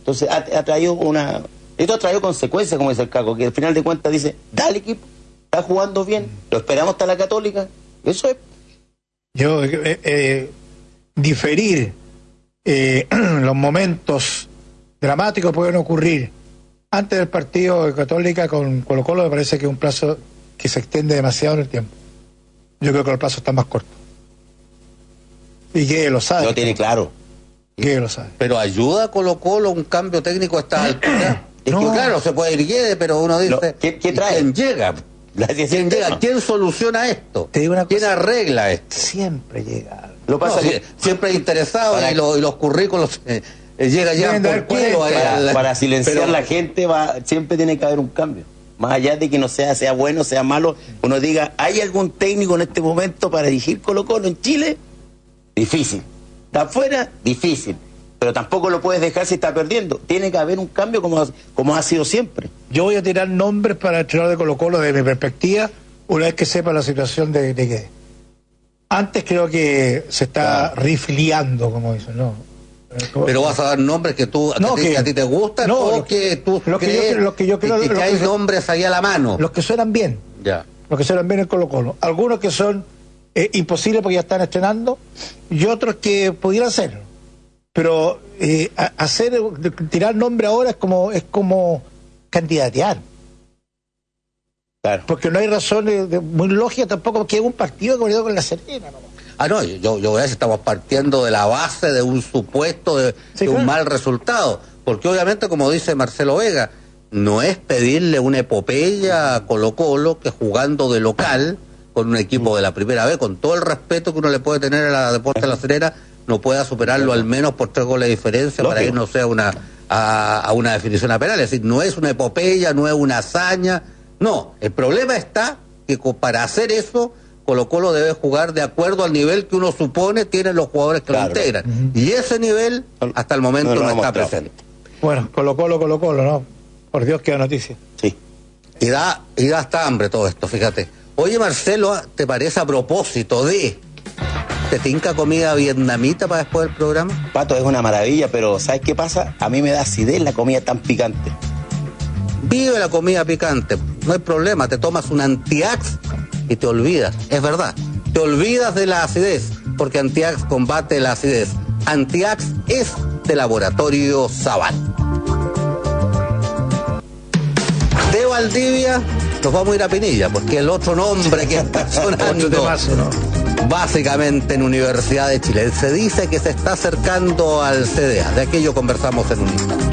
Entonces ha, ha traído una... Esto ha traído consecuencias, como dice el Caco, que al final de cuentas dice, dale equipo, está jugando bien, lo esperamos hasta la Católica. Eso es. Yo, eh, eh, diferir eh, los momentos dramáticos pueden ocurrir antes del partido de Católica con Colo Colo, me parece que es un plazo que se extiende demasiado en el tiempo. Yo creo que el plazo está más corto. Y que lo sabe. Lo tiene claro. Que lo sabe. Pero ayuda a Colo Colo un cambio técnico a esta altura. Es no. que claro, se puede ir Guede, pero uno dice, no. ¿Qué, qué trae? ¿quién llega? ¿Quién llega? ¿Quién soluciona esto? Te digo una cosa, ¿quién arregla esto? Siempre llega. Lo pasa no, que siempre hay interesados y, lo, y los currículos eh, eh, llega ya por kilo. Para, al, para silenciar pero, la gente va, siempre tiene que haber un cambio. Más allá de que no sea, sea bueno, sea malo, uno diga, ¿hay algún técnico en este momento para dirigir Colo Colo en Chile? Difícil. ¿Está afuera? Difícil. Pero tampoco lo puedes dejar si está perdiendo. Tiene que haber un cambio como, como ha sido siempre. Yo voy a tirar nombres para el entrenador de Colo Colo desde mi perspectiva, una vez que sepa la situación de, de Guede. Antes creo que se está claro. rifleando, como dicen, ¿no? Pero vas a dar nombres que tú no, que, que, a ti te gustan no, o que tú lo crees que yo, lo que yo creo, que, que, lo hay que, nombres ahí a la mano. Los que suenan bien. Ya. Los que suenan bien en Colo Colo. Algunos que son eh, imposibles porque ya están estrenando y otros que pudieran ser. Pero eh, hacer tirar nombre ahora es como es como candidatear. Claro. Porque no hay razones de, muy lógicas tampoco que es un partido que con La Serena, ¿no? Ah, no, yo, yo voy a decir, estamos partiendo de la base de un supuesto de, sí, de claro. un mal resultado. Porque obviamente, como dice Marcelo Vega, no es pedirle una epopeya a Colo Colo que jugando de local con un equipo de la primera vez, con todo el respeto que uno le puede tener a la Deportes de La Serena, no pueda superarlo al menos por tres goles de diferencia. Lógico. Para que no sea una a, a una definición a penal. Es decir, no es una epopeya, no es una hazaña. No, el problema está que para hacer eso Colo Colo debe jugar de acuerdo al nivel que uno supone tienen los jugadores que claro. lo integran. Uh-huh. Y ese nivel hasta el momento no, no, no está presente. Bueno, Colo Colo, Colo Colo, ¿no? Por Dios, qué noticia. Sí. Y da, y da hasta hambre todo esto, fíjate. Oye, Marcelo, ¿te parece a propósito de... ¿Te tinca comida vietnamita para después del programa? Pato, es una maravilla, pero ¿sabes qué pasa? A mí me da acidez la comida tan picante. Vive la comida picante, no hay problema, te tomas un Antiax y te olvidas, es verdad, te olvidas de la acidez, porque Antiax combate la acidez. Antiax es de Laboratorio Zaval. De Valdivia nos vamos a ir a Pinilla, porque el otro nombre que está sonando temazo, ¿no? Básicamente en Universidad de Chile, se dice que se está acercando al C D A, de aquello conversamos en un instante.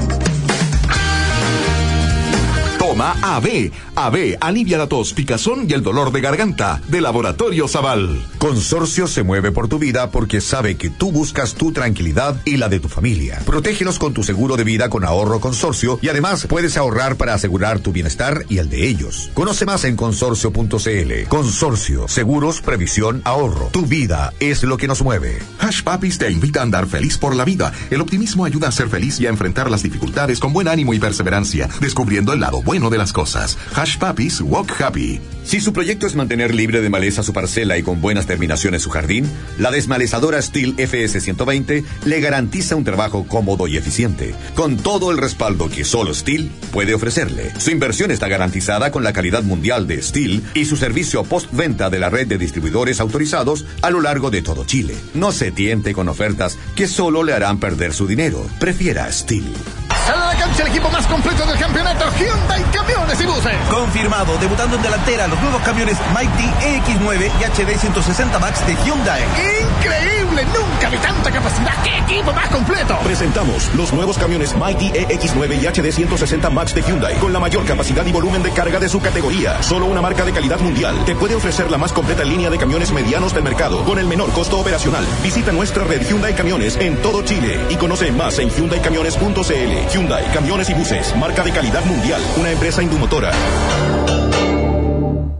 Toma A B. A B alivia la tos, picazón y el dolor de garganta. De Laboratorio Zaval. Consorcio se mueve por tu vida porque sabe que tú buscas tu tranquilidad y la de tu familia. Protégelos con tu seguro de vida con ahorro Consorcio y además puedes ahorrar para asegurar tu bienestar y el de ellos. Conoce más en consorcio punto c l. Consorcio, seguros, previsión, ahorro. Tu vida es lo que nos mueve. Hush Puppies te invita a andar feliz por la vida. El optimismo ayuda a ser feliz y a enfrentar las dificultades con buen ánimo y perseverancia, descubriendo el lado bueno de las cosas. Hush Puppies, walk happy. Si su proyecto es mantener libre de maleza su parcela y con buenas terminaciones su jardín, la desmalezadora Stihl F S ciento veinte le garantiza un trabajo cómodo y eficiente, con todo el respaldo que solo Stihl puede ofrecerle. Su inversión está garantizada con la calidad mundial de Stihl y su servicio postventa de la red de distribuidores autorizados a lo largo de todo Chile. No se tiente con ofertas que solo le harán perder su dinero. Prefiera Stihl. Sale a la cancha el equipo más completo del campeonato, Hyundai Camiones y Buses. Confirmado, debutando en delantera los nuevos camiones Mighty E X nueve y H D ciento sesenta Max de Hyundai. ¡Increíble! Nunca vi tanta capacidad. ¡Qué equipo más completo! Presentamos los nuevos camiones Mighty E X nueve y H D ciento sesenta Max de Hyundai, con la mayor capacidad y volumen de carga de su categoría. Solo una marca de calidad mundial te puede ofrecer la más completa línea de camiones medianos del mercado, con el menor costo operacional. Visita nuestra red Hyundai Camiones en todo Chile y conoce más en hyundai camiones punto c l. Hyundai Camiones y Buses, marca de calidad mundial, una empresa Indumotora.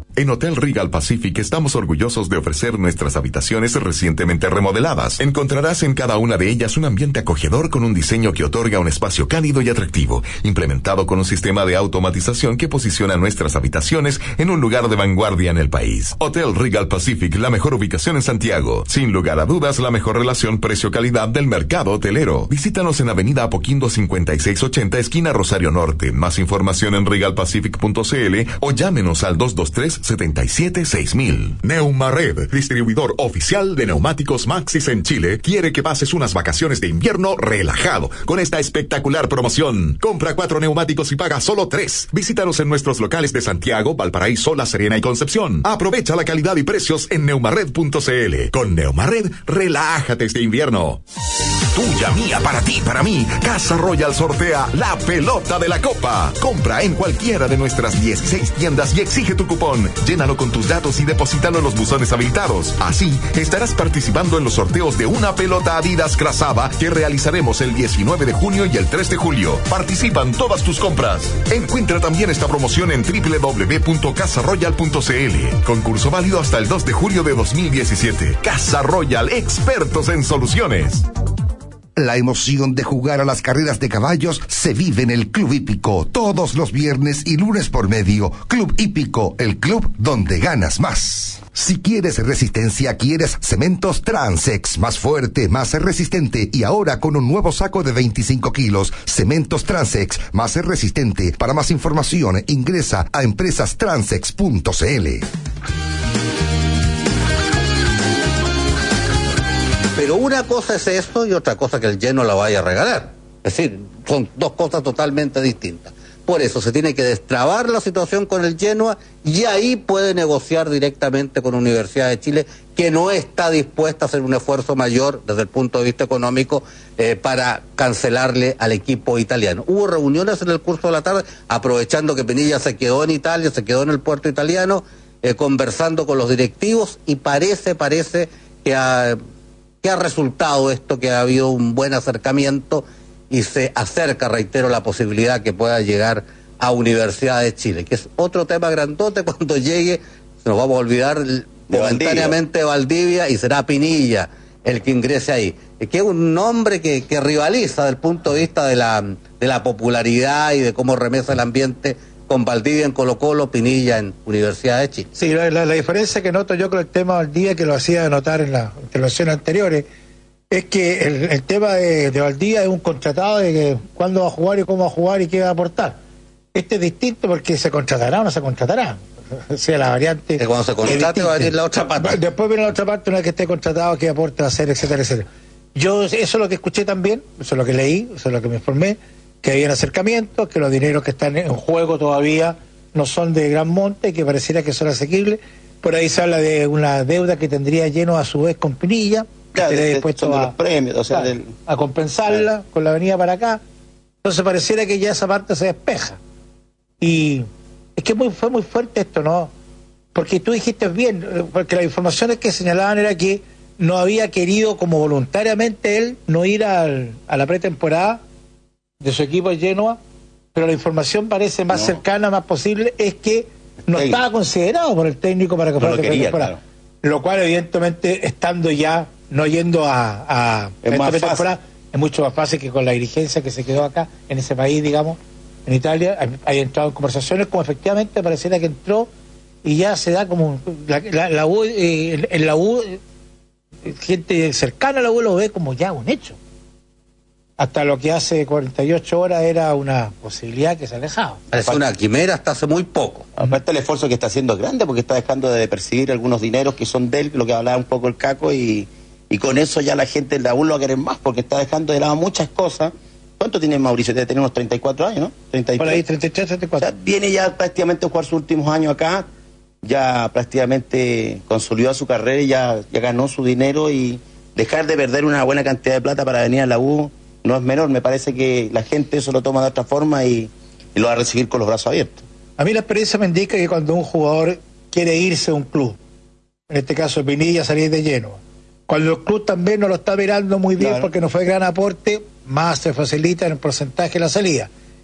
En Hotel Regal Pacific estamos orgullosos de ofrecer nuestras habitaciones recientemente remodeladas. Encontrarás en cada una de ellas un ambiente acogedor con un diseño que otorga un espacio cálido y atractivo, implementado con un sistema de automatización que posiciona nuestras habitaciones en un lugar de vanguardia en el país. Hotel Regal Pacific, la mejor ubicación en Santiago. Sin lugar a dudas, la mejor relación precio-calidad del mercado hotelero. Visítanos en Avenida Apoquindo cincuenta y seis ochenta, esquina Rosario Norte. Más información en regal pacific punto c l o llámenos al dos dos tres, setenta y siete, seis mil. Neumared, distribuidor oficial de neumáticos Maxxis en Chile, quiere que pases unas vacaciones de invierno relajado con esta espectacular promoción. Compra cuatro neumáticos y paga solo tres. Visítanos en nuestros locales de Santiago, Valparaíso, La Serena y Concepción. Aprovecha la calidad y precios en neumared punto c l. Con Neumared, relájate este invierno. Tuya, mía, para ti, para mí. Casa Royal sortea la pelota de la Copa. Compra en cualquiera de nuestras dieciséis tiendas y exige tu cupón. Llénalo con tus datos y deposítalo en los buzones habilitados. Así, estarás participando en los sorteos de una pelota Adidas Krasava que realizaremos el diecinueve de junio y el tres de julio. Participan todas tus compras. Encuentra también esta promoción en doble u doble u doble u punto casa royal punto c l. Concurso válido hasta el dos de julio de dos mil diecisiete. Casa Royal, expertos en soluciones. La emoción de jugar a las carreras de caballos se vive en el Club Hípico todos los viernes y lunes por medio. Club Hípico, el club donde ganas más. Si quieres resistencia, quieres cementos Transex, más fuerte, más resistente y ahora con un nuevo saco de veinticinco kilos. Cementos Transex, más resistente. Para más información, ingresa a empresas transex punto c l. Pero una cosa es esto y otra cosa que el Genoa la vaya a regalar. Es decir, son dos cosas totalmente distintas. Por eso se tiene que destrabar la situación con el Genoa y ahí puede negociar directamente con la Universidad de Chile, que no está dispuesta a hacer un esfuerzo mayor desde el punto de vista económico eh, para cancelarle al equipo italiano. Hubo reuniones en el curso de la tarde, aprovechando que Pinilla se quedó en Italia, se quedó en el puerto italiano, eh, conversando con los directivos y parece, parece que ha... que ha resultado esto, que ha habido un buen acercamiento y se acerca, reitero, la posibilidad que pueda llegar a Universidad de Chile, que es otro tema grandote. Cuando llegue, nos vamos a olvidar de momentáneamente de Valdivia y será Pinilla el que ingrese ahí, que es un nombre que, que rivaliza desde el punto de vista de la, de la popularidad y de cómo remesa el ambiente con Valdivia en Colo-Colo, Pinilla en Universidad de Chile. Sí, la, la, la diferencia que noto yo con el tema Valdivia, que lo hacía notar en las intervenciones anteriores, es que el, el tema de, de Valdivia es un contratado de que cuándo va a jugar y cómo va a jugar y qué va a aportar. Este es distinto porque se contratará o no se contratará. O sea, la variante... Que cuando se contrate va a venir la otra parte. Después viene la otra parte, una vez que esté contratado, qué aporte va a hacer, etcétera, etcétera. Yo, eso es lo que escuché también, eso es lo que leí, eso es lo que me informé, que habían acercamientos, que los dineros que están en juego todavía no son de gran monte, que pareciera que son asequibles. Por ahí se habla de una deuda que tendría lleno a su vez con Pinilla, que claro, estaría dispuesto a, los premios, o sea, claro, del... a compensarla claro. con la venida para acá. Entonces pareciera que ya esa parte se despeja. Y es que muy, fue muy fuerte esto, ¿no? Porque tú dijiste bien, porque las informaciones que señalaban era que no había querido como voluntariamente él no ir al, a la pretemporada de su equipo de Genoa, pero la información parece más no. cercana, más posible, es que no sí. estaba considerado por el técnico para que fuera no de pretemporada. Claro. Lo cual, evidentemente, estando ya, no yendo a, a, a esta pretemporada, es mucho más fácil que con la dirigencia que se quedó acá, en ese país, digamos, en Italia, haya entrado en conversaciones, como efectivamente pareciera que entró, y ya se da como, la, la, la U, eh, en la U, gente cercana a la U lo ve como ya un hecho. Hasta lo que hace cuarenta y ocho horas era una posibilidad que se alejaba. Es una quimera hasta hace muy poco. Aparte el esfuerzo que está haciendo es grande porque está dejando de percibir algunos dineros que son de él, lo que hablaba un poco el Caco, y, y con eso ya la gente de la U lo va a querer más porque está dejando de lado muchas cosas. ¿Cuánto tiene Mauricio? Debe tener unos treinta y cuatro años, ¿no? treinta y tres. Por ahí, treinta y tres, treinta y cuatro. O sea, viene ya prácticamente a jugar sus últimos años acá, ya prácticamente consolidó su carrera y ya, ya ganó su dinero, y dejar de perder una buena cantidad de plata para venir a la U no es menor. Me parece que la gente eso lo toma de otra forma y, y lo va a recibir con los brazos abiertos. A mí la experiencia me indica que cuando un jugador quiere irse a un club, en este caso Pinilla, salir de Genoa, cuando el club también no lo está mirando muy bien, claro, porque no fue gran aporte, más se facilita en el porcentaje de la salida.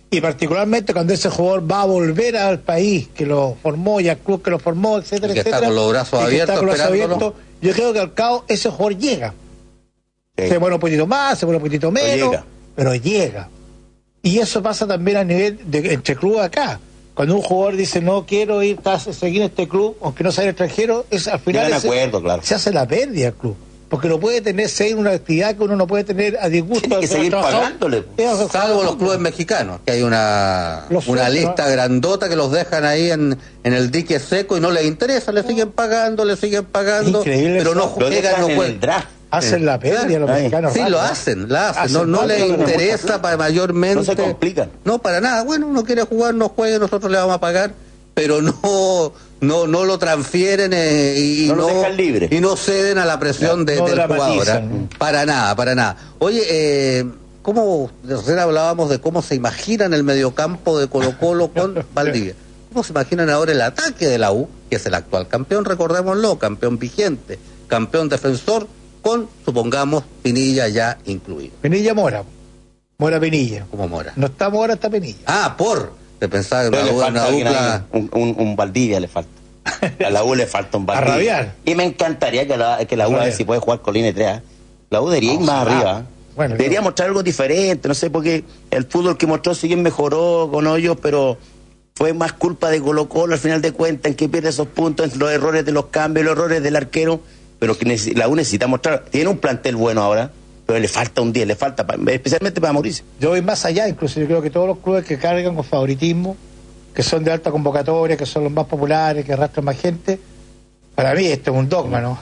Y particularmente cuando ese jugador va a volver al país que lo formó y al club que lo formó, etcétera, y que etcétera. Está con los brazos abiertos, con los abiertos, yo creo que al cabo ese jugador llega. Sí. Se muere un poquito más, se muere un poquito menos, pero llega. pero llega. Y eso pasa también a nivel de entre clubes acá. Cuando un jugador dice no quiero ir a seguir en este club, aunque no sea el extranjero, es al final ese, acuerdo, claro. se hace la pérdida al club. Porque no puede tener seguir una actividad que uno no puede tener a disgusto. Tiene que seguir pagándole. Salvo los clubes mexicanos, que hay una los una sueltos, lista ¿no? grandota que los dejan ahí en, en el dique seco y no les interesa, le siguen pagando, le siguen pagando, increíble, pero no juegan, no juegan. Hacen la pérdida los mexicanos. Sí, lo hacen, la hacen, hacen no, no les interesa para mayormente. No se complican. No, para nada. Bueno, uno quiere jugar, no juegue, nosotros le vamos a pagar, pero no no no lo transfieren eh, y, no, no lo dejan libre. Y no ceden a la presión no, de, no del jugador. ¿eh? Para nada, para nada. Oye, eh, ¿cómo recién hablábamos de cómo se imaginan el mediocampo de Colo-Colo con Valdivia? ¿Cómo se imaginan ahora el ataque de la U, que es el actual campeón, recordémoslo, campeón vigente, campeón defensor, con, supongamos, Pinilla ya incluido? Pinilla Mora. Mora Pinilla. ¿Cómo Mora? No está Mora, está Pinilla. Ah, por... Te pensaba que una, una, una dupla... un, un, un Valdivia le falta. A la U le falta un Valdivia. A rabiar. Y me encantaría que la, que la U a ver si puede jugar con línea tres. La U debería ir más arriba. Bueno, debería no. mostrar algo diferente, no sé, porque el fútbol que mostró si bien mejoró con Hoyos, pero fue más culpa de Colo-Colo al final de cuentas, en que pierde esos puntos, en los errores de los cambios, los errores del arquero, pero que la U necesita mostrar. Tiene un plantel bueno ahora, pero le falta un diez, le falta, especialmente para Mauricio. Yo voy más allá, incluso yo creo que todos los clubes que cargan con favoritismo, que son de alta convocatoria, que son los más populares, que arrastran más gente, para mí esto es un dogma, ¿no?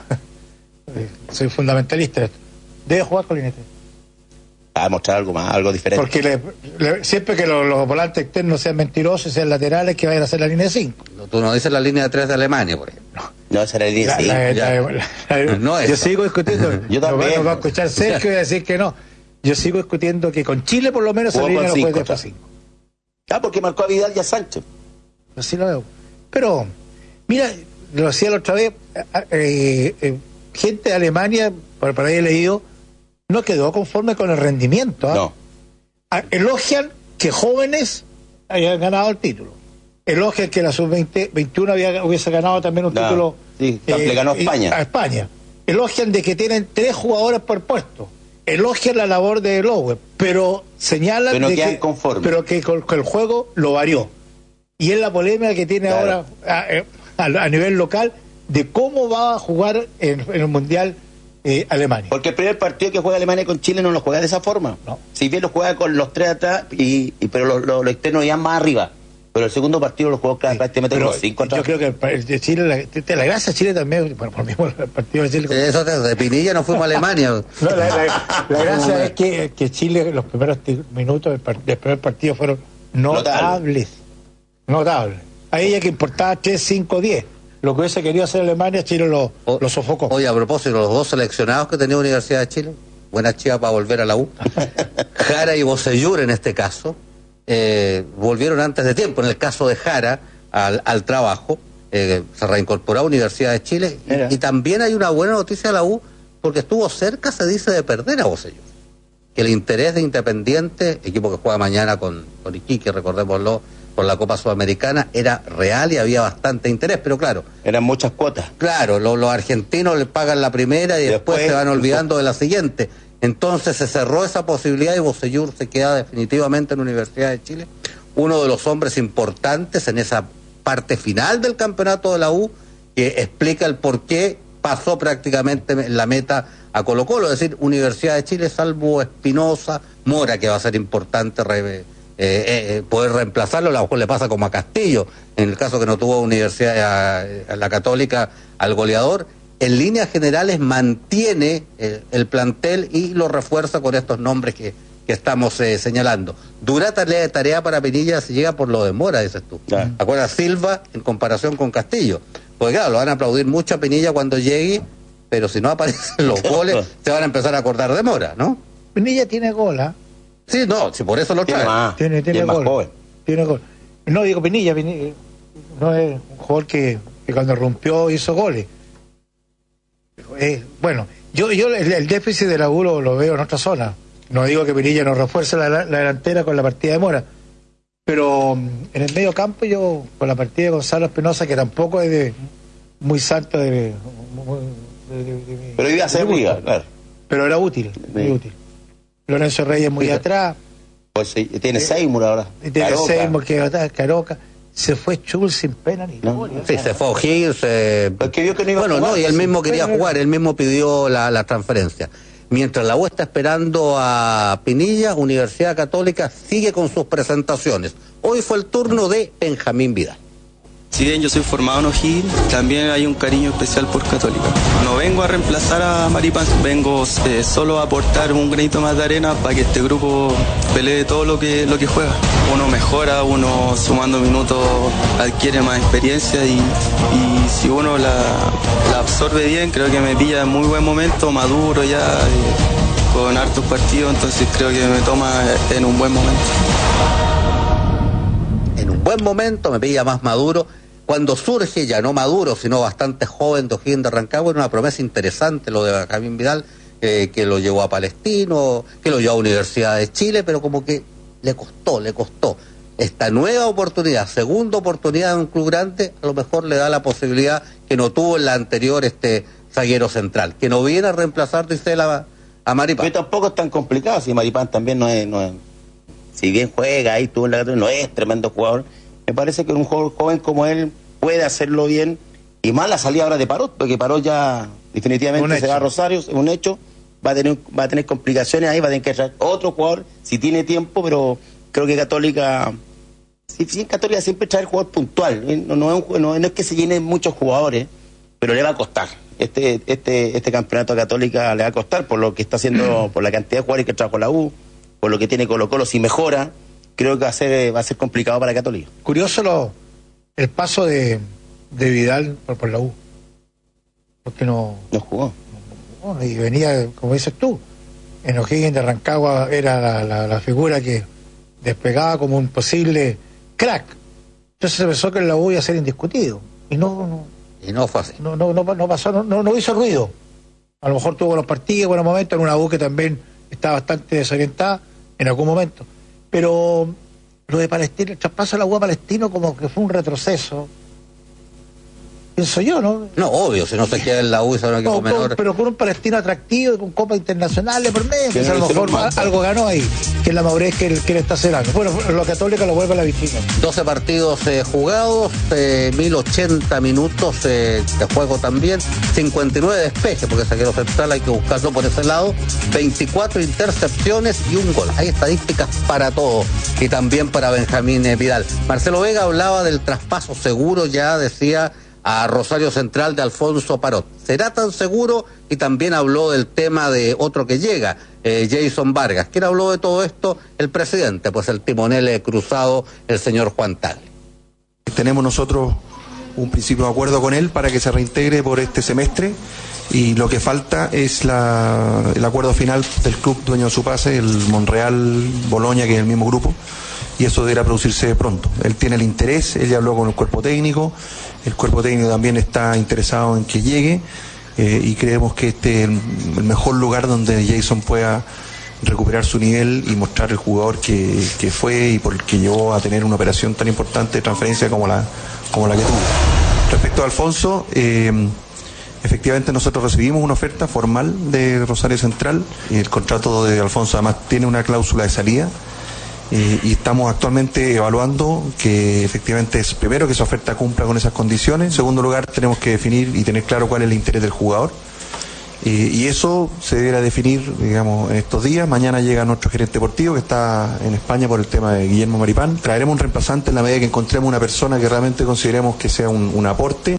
Soy fundamentalista. Debe jugar con línea tres. A mostrar algo más, algo diferente. Porque le, le, siempre que los, los volantes externos sean mentirosos, sean laterales, que vayan a hacer la línea cinco. No, tú no dices la línea tres de Alemania, por ejemplo. No, esa era la línea cinco. No, yo sigo discutiendo. Yo también. No va a escuchar Sergio y a decir que no. Yo sigo discutiendo que con Chile, por lo menos, esa línea no puede dejar cinco. Ah, porque marcó a Vidal y a Sánchez. Así lo veo. Pero, mira, lo decía la otra vez, eh, eh, gente de Alemania, por, por ahí he leído, no quedó conforme con el rendimiento. ¿eh? No. Elogian que jóvenes hayan ganado el título. Elogian que la sub veintiuno había, hubiese ganado también un no. título. Sí, eh, le ganó a España. A España. Elogian de que tienen tres jugadores por puesto. Elogian la labor de Lowe, pero señalan pero de que, pero que, con, que el juego lo varió. Y es la polémica que tiene claro. ahora a, a, a nivel local de cómo va a jugar en, en el Mundial eh, Alemania. Porque el primer partido que juega Alemania con Chile no lo juega de esa forma. No. Si bien lo juega con los tres atrás, y, y pero los lo, lo externos ya más arriba. Pero el segundo partido lo jugó sí, prácticamente con los cinco atrás. Yo creo que el de Chile, la, la gracia de Chile también, bueno, por mismo el partido de Chile. Sí, eso de, de Pinilla no fuimos a Alemania. No, la, la, la gracia es que, que Chile, los primeros minutos del, part, del primer partido fueron notables. Notables. Ahí ya que importaba tres, cinco, diez. Lo que hubiese querido hacer Alemania, Chile lo, o, lo sofocó. Oye, a propósito, los dos seleccionados que tenía Universidad de Chile, buena chiva para volver a la U, Jara y Bocellur en este caso, eh, volvieron antes de tiempo. En el caso de Jara, al, al trabajo, eh, se reincorporó a Universidad de Chile. Y, y también hay una buena noticia de la U, porque estuvo cerca, se dice, de perder a Bocellur. Que el interés de Independiente, equipo que juega mañana con, con Iquique, recordémoslo, por la Copa Sudamericana, era real y había bastante interés, pero claro... Eran muchas cuotas. Claro, lo, los argentinos le pagan la primera y, y después, después se van olvidando de la siguiente. Entonces se cerró esa posibilidad y Bocellur se queda definitivamente en la Universidad de Chile, uno de los hombres importantes en esa parte final del campeonato de la U, que explica el por qué pasó prácticamente la meta a Colo-Colo, es decir, Universidad de Chile, salvo Espinosa, Mora, que va a ser importante re, eh, eh, poder reemplazarlo. A lo mejor le pasa como a Castillo, en el caso que no tuvo Universidad, a, a la Católica, al goleador. En líneas generales mantiene eh, el plantel y lo refuerza con estos nombres que, que estamos eh, señalando. Dura tarea, tarea para Pinilla si llega por lo de Mora, dices tú. Yeah. ¿Acuerdas? Silva en comparación con Castillo. Porque claro, lo van a aplaudir mucho a Pinilla cuando llegue, pero si no aparecen los goles, se van a empezar a acordar de Mora, ¿no? Pinilla tiene gol, ¿ah? ¿eh? Sí, no, si por eso lo trae. Tiene más, tiene, tiene tiene gol. Más joven. Tiene gol. No digo Pinilla, Pinilla no es un jugador que, que cuando rompió hizo goles. Eh, bueno, yo yo el, el déficit de la U lo, lo veo en otra zona. No digo que Pinilla no refuerce la, la delantera con la partida de Mora, Pero en el medio campo yo, con la partida de Gonzalo Espinosa, que tampoco es de muy santo de, de, de, de, de pero iba a ser arriba, claro. Pero era útil, sí. Muy útil. Lorenzo Reyes muy sí. atrás. Pues sí, tiene Seymour ahora. Tiene Seymour, que atrás, Caroca. Se fue Chul sin pena ni gloria. Sí, se fue O'Higgins. Eh... Que vio que no iba bueno, a jugar, no, y él mismo sí, quería jugar, él mismo pidió la, la transferencia. Mientras la U está esperando a Pinilla, Universidad Católica sigue con sus presentaciones. Hoy fue el turno de Benjamín Vidal. Si bien yo soy formado en O'Higgins, también hay un cariño especial por Católica. No vengo a reemplazar a Maripán, vengo eh, solo a aportar un granito más de arena para que este grupo pelee todo lo que, lo que juega. Uno mejora, uno sumando minutos adquiere más experiencia y, y si uno la, la absorbe bien, creo que me pilla en muy buen momento, maduro ya, eh, con hartos partidos, entonces creo que me toma en un buen momento. En un buen momento, me pilla más maduro. Cuando surge, ya no maduro, sino bastante joven, de O'Higgins de Rancagua, era una promesa interesante lo de Benjamín Vidal, eh, que lo llevó a Palestino, que lo llevó a Universidad de Chile, pero como que le costó, le costó. Esta nueva oportunidad, segunda oportunidad en un club grande, a lo mejor le da la posibilidad que no tuvo en la anterior este zaguero central, que no viene a reemplazar, dice la, a Maripán. Pero tampoco es tan complicado, si Maripán también no es, no es, si bien juega ahí, tú en la no es tremendo jugador. Me parece que un joven como él puede hacerlo bien, y más la salida ahora de Parot, porque Parot ya definitivamente se va a Rosario, es un hecho, va a tener va a tener complicaciones ahí, va a tener que traer otro jugador si tiene tiempo, pero creo que Católica, si, si en Católica siempre trae el jugador puntual, no, no, es un, no, no es que se llenen muchos jugadores, pero le va a costar. Este este este campeonato a Católica le va a costar por lo que está haciendo, por la cantidad de jugadores que trajo la U, por lo que tiene Colo Colo, si mejora, creo que va a ser, va a ser complicado para Católica. Curioso lo, el paso de, de Vidal por, por la U. Porque no, no jugó. No jugó. Y venía, como dices tú, en O'Higgins de Rancagua era la, la, la figura que despegaba como un posible crack. Entonces se pensó que en la U iba a ser indiscutido. Y no, no, y no fue así. No, no, no, no pasó, no, no, no hizo ruido. A lo mejor tuvo buenos partidos, buenos momentos, en una U que también está bastante desorientada en algún momento. Pero lo de Palestino, el traspaso de la U a Palestino como que fue un retroceso. Pienso yo, ¿no? No, obvio, si no se queda en la U y se va a no, menor. Pero con un Palestino atractivo, con copas internacionales por medio, que a lo mejor algo ganó ahí, que es la madurez que él, que él está cenando. Bueno, lo Católica lo vuelve a la vitrina. doce partidos eh, jugados, eh, mil ochenta minutos eh, de juego también, cincuenta y nueve despejes, porque saquero central hay que buscarlo por ese lado, veinticuatro intercepciones y un gol. Hay estadísticas para todo, y también para Benjamín Vidal. Marcelo Vega hablaba del traspaso seguro, ya decía, a Rosario Central de Alfonso Parot. ¿Será tan seguro? Y también habló del tema de otro que llega, eh, Jason Vargas. ¿Quién habló de todo esto? El presidente, pues el timonel cruzado, el señor Juan Tagle. Tenemos nosotros un principio de acuerdo con él para que se reintegre por este semestre, y lo que falta es la, el acuerdo final del club dueño de su pase, el Monreal Boloña, que es el mismo grupo, y eso deberá producirse pronto. Él tiene el interés, él ya habló con el cuerpo técnico, el cuerpo técnico también está interesado en que llegue, eh, y creemos que este es el, el mejor lugar donde Jason pueda recuperar su nivel y mostrar el jugador que, que fue y por el que llevó a tener una operación tan importante de transferencia como la, como la que tuvo. Respecto a Alfonso, eh, efectivamente nosotros recibimos una oferta formal de Rosario Central, y el contrato de Alfonso además tiene una cláusula de salida. Eh, y estamos actualmente evaluando que efectivamente es primero que esa oferta cumpla con esas condiciones, en segundo lugar tenemos que definir y tener claro cuál es el interés del jugador, eh, y eso se deberá definir, digamos, en estos días. Mañana llega nuestro gerente deportivo que está en España por el tema de Guillermo Maripán. Traeremos un reemplazante en la medida que encontremos una persona que realmente consideremos que sea un, un aporte.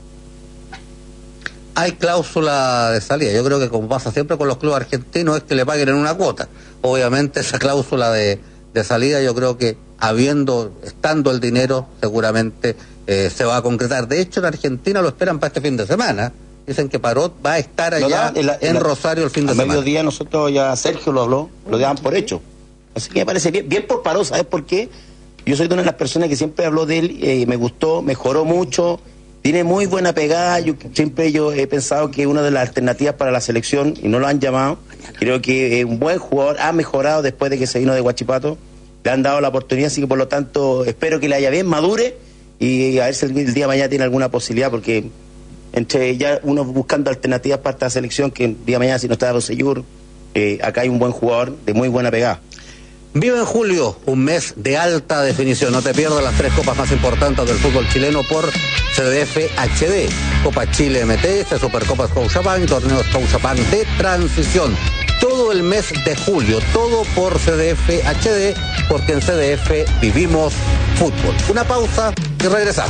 Hay cláusula de salida. Yo creo que, como pasa siempre con los clubes argentinos, es que le paguen en una cuota. Obviamente esa cláusula de de salida, yo creo que habiendo, estando el dinero, seguramente eh, se va a concretar. De hecho, en Argentina lo esperan para este fin de semana. Dicen que Parot va a estar allá no, la, en la, Rosario el fin de a semana. A mediodía nosotros, ya Sergio lo habló, lo daban por hecho. Así que me parece bien, bien por Parot, ¿sabes por qué? Yo soy una de las personas que siempre habló de él, eh, me gustó, mejoró mucho, tiene muy buena pegada. Yo siempre yo he pensado que una de las alternativas para la selección, y no lo han llamado, creo que es un buen jugador, ha mejorado después de que se vino de Huachipato, le han dado la oportunidad, así que por lo tanto espero que le haya bien, madure y a ver si el, el día de mañana tiene alguna posibilidad, porque entre ya uno buscando alternativas para esta selección, que el día de mañana si no está Rosellur, eh, acá hay un buen jugador de muy buena pegada. Vive en julio, un mes de alta definición. No te pierdas las tres copas más importantes del fútbol chileno por C D F H D. Copa Chile M T S, Supercopa Scotiabank y torneos Scotiabank de transición. Todo el mes de julio, todo por C D F H D, porque en C D F vivimos fútbol. Una pausa y regresamos.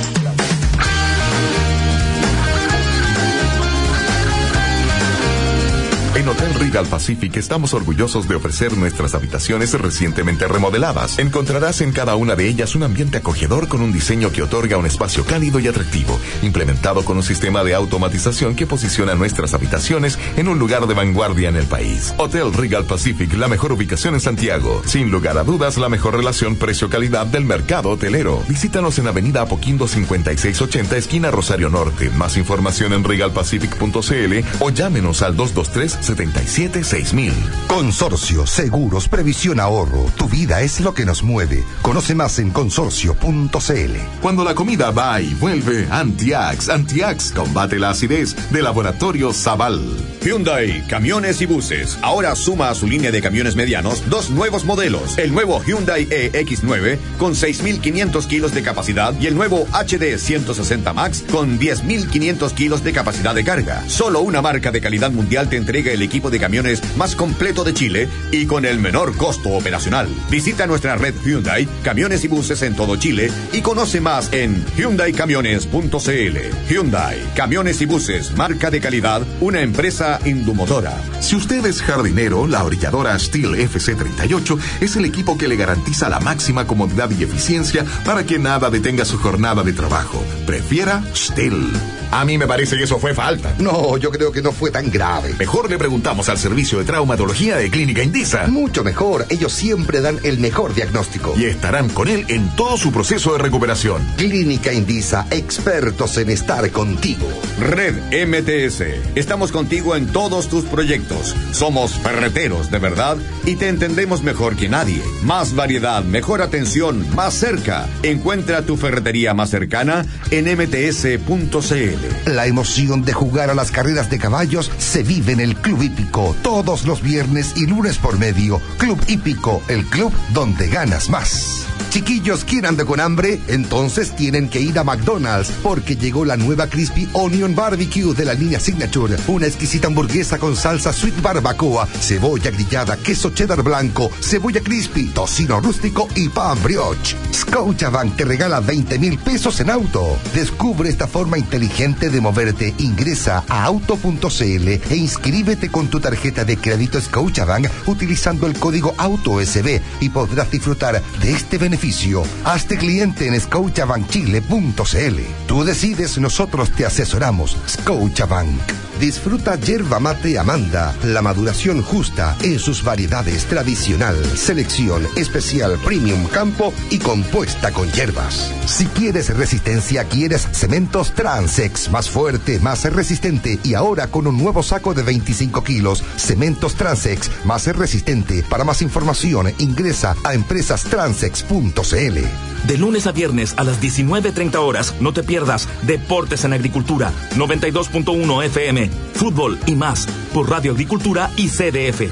En Hotel Regal Pacific estamos orgullosos de ofrecer nuestras habitaciones recientemente remodeladas. Encontrarás en cada una de ellas un ambiente acogedor con un diseño que otorga un espacio cálido y atractivo, implementado con un sistema de automatización que posiciona nuestras habitaciones en un lugar de vanguardia en el país. Hotel Regal Pacific, la mejor ubicación en Santiago. Sin lugar a dudas, la mejor relación precio-calidad del mercado hotelero. Visítanos en Avenida Apoquindo cincuenta y seis ochenta, esquina Rosario Norte. Más información en regal pacific punto c l o llámenos al dos dos tres, setenta y siete seis mil. Consorcio, seguros, previsión, ahorro. Tu vida es lo que nos mueve. Conoce más en consorcio punto c l. Cuando la comida va y vuelve, Antiax. Antiax combate la acidez. De Laboratorio Zaval. Hyundai, camiones y buses. Ahora suma a su línea de camiones medianos dos nuevos modelos. El nuevo Hyundai E X nueve con seis mil quinientos kilos de capacidad y el nuevo H D ciento sesenta Max con diez mil quinientos kilos de capacidad de carga. Solo una marca de calidad mundial te entrega el equipo de camiones más completo de Chile y con el menor costo operacional. Visita nuestra red Hyundai, camiones y buses en todo Chile y conoce más en hyundai camiones punto c l. Hyundai, camiones y buses, marca de calidad, una empresa Indumotora. Si usted es jardinero, la orilladora Stihl F C treinta y ocho es el equipo que le garantiza la máxima comodidad y eficiencia para que nada detenga su jornada de trabajo. Prefiera Stihl. A mí me parece que eso fue falta. No, yo creo que no fue tan grave. Mejor le preguntamos al servicio de traumatología de Clínica Indisa. Mucho mejor. Ellos siempre dan el mejor diagnóstico. Y estarán con él en todo su proceso de recuperación. Clínica Indisa, expertos en estar contigo. Red M T S. Estamos contigo en todos tus proyectos. Somos ferreteros de verdad y te entendemos mejor que nadie. Más variedad, mejor atención, más cerca. Encuentra tu ferretería más cercana en m t s punto c l. La emoción de jugar a las carreras de caballos se vive en el Club Hípico todos los viernes y lunes por medio. Club Hípico, el club donde ganas más. Chiquillos, ¿quién anda con hambre? Entonces tienen que ir a McDonald's, porque llegó la nueva Crispy Onion Barbecue de la línea Signature. Una exquisita hamburguesa con salsa sweet barbacoa, cebolla grillada, queso cheddar blanco, cebolla crispy, tocino rústico y pan brioche. Scotiabank te regala veinte mil pesos en auto. Descubre esta forma inteligente de moverte. Ingresa a auto punto c l e inscríbete con tu tarjeta de crédito Scotiabank utilizando el código AUTOSB y podrás disfrutar de este beneficio. Hazte cliente en scotiabank chile punto c l. Tú decides, nosotros te asesoramos. Scotiabank. Disfruta yerba mate Amanda, la maduración justa en sus variedades tradicional, selección especial premium campo y compuesta con hierbas. Si quieres resistencia, quieres cementos Transex, más fuerte, más resistente y ahora con un nuevo saco de veinticinco kilos, cementos Transex, más resistente. Para más información, ingresa a empresas transex punto c l. De lunes a viernes a las diecinueve treinta horas, no te pierdas Deportes en Agricultura, noventa y dos punto uno F M, fútbol y más, por Radio Agricultura y C D F.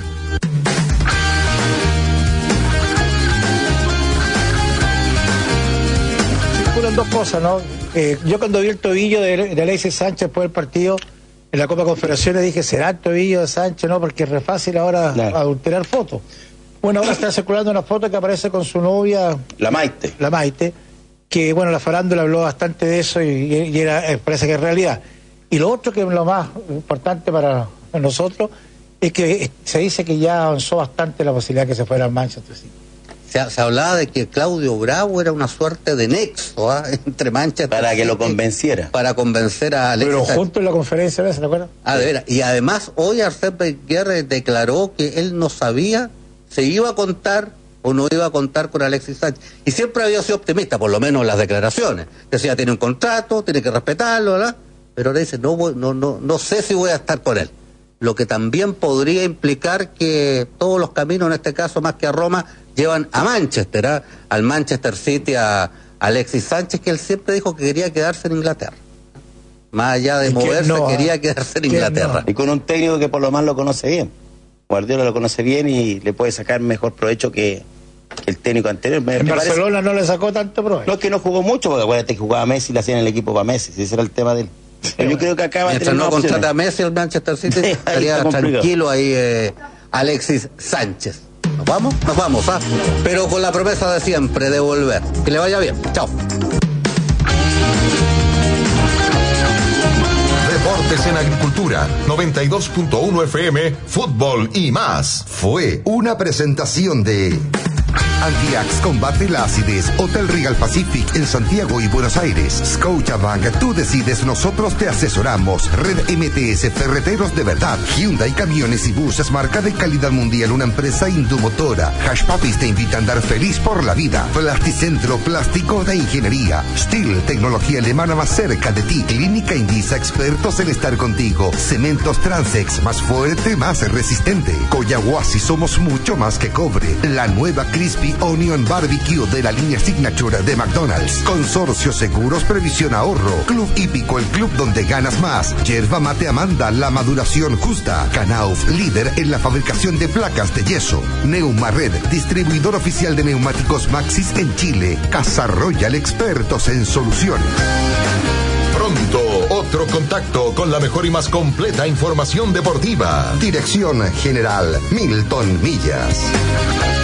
Circulan dos cosas, ¿no? Eh, yo cuando vi el tobillo de, de Alexis Sánchez después del partido en la Copa Confederaciones dije, ¿será el tobillo de Sánchez? No, porque es re fácil ahora claro. adulterar fotos. Bueno, ahora está circulando una foto que aparece con su novia... La Maite. La Maite, que bueno, la farándula habló bastante de eso y, y era, eh, parece que es realidad. Y lo otro que es lo más importante para nosotros es que se dice que ya avanzó bastante la posibilidad que se fuera al Manchester City. Se, se hablaba de que Claudio Bravo era una suerte de nexo ¿eh? entre Manchester para que City, lo convenciera. Para convencer a Alexis. Pero junto en la conferencia, ¿se acuerdan? Ah, de veras. Y además hoy Arsène Wenger declaró que él no sabía se iba a contar o no iba a contar con Alexis Sánchez. Y siempre había sido optimista, por lo menos en las declaraciones. Decía, tiene un contrato, tiene que respetarlo, ¿verdad? Pero ahora dice, no, voy, no, no, no sé si voy a estar con él. lo que también podría implicar que todos los caminos, en este caso más que a Roma, llevan a Manchester, ¿eh? al Manchester City, a Alexis Sánchez, que él siempre dijo que quería quedarse en Inglaterra. Más allá de moverse, no, quería quedarse en Inglaterra. No. Y con un técnico que por lo más lo conoce bien. Guardiola lo conoce bien y le puede sacar mejor provecho que, que el técnico anterior. Me, en me Barcelona parece... no le sacó tanto provecho. No, es que no jugó mucho, porque acuérdate que jugaba Messi y le hacían el equipo para Messi, ese era el tema de él. Pero yo creo que acá va a tener no contrata a Messi el Manchester City, estaría tranquilo ahí eh, Alexis Sánchez. ¿Nos vamos? Nos vamos, ¿ah? Pero con la promesa de siempre, de volver. Que le vaya bien. Chao. Deportes en Agricultura, noventa y dos punto uno F M, fútbol y más. Fue una presentación de Antiax combate la acidez. Hotel Regal Pacific en Santiago y Buenos Aires. Scotiabank, tú decides, nosotros te asesoramos. Red M T S, ferreteros de verdad. Hyundai Camiones y Buses, marca de calidad mundial, una empresa indumotora. Hash Puppies te invita a andar feliz por la vida. Plasticentro, plástico de ingeniería. Steel, tecnología alemana más cerca de ti. Clínica Indisa, expertos en estar contigo. Cementos Transex, más fuerte, más resistente. Coyahuasi, somos mucho más que cobre. La nueva Crispy Onion Barbecue de la línea Signature de McDonald's. Consorcio Seguros Previsión Ahorro. Club Hípico, el club donde ganas más. Yerba Mate Amanda, la maduración justa. Knauf, líder en la fabricación de placas de yeso. Neumared, distribuidor oficial de neumáticos Maxis en Chile. Casa Royal, expertos en soluciones. Pronto, otro contacto con la mejor y más completa información deportiva. Dirección General Milton Millas.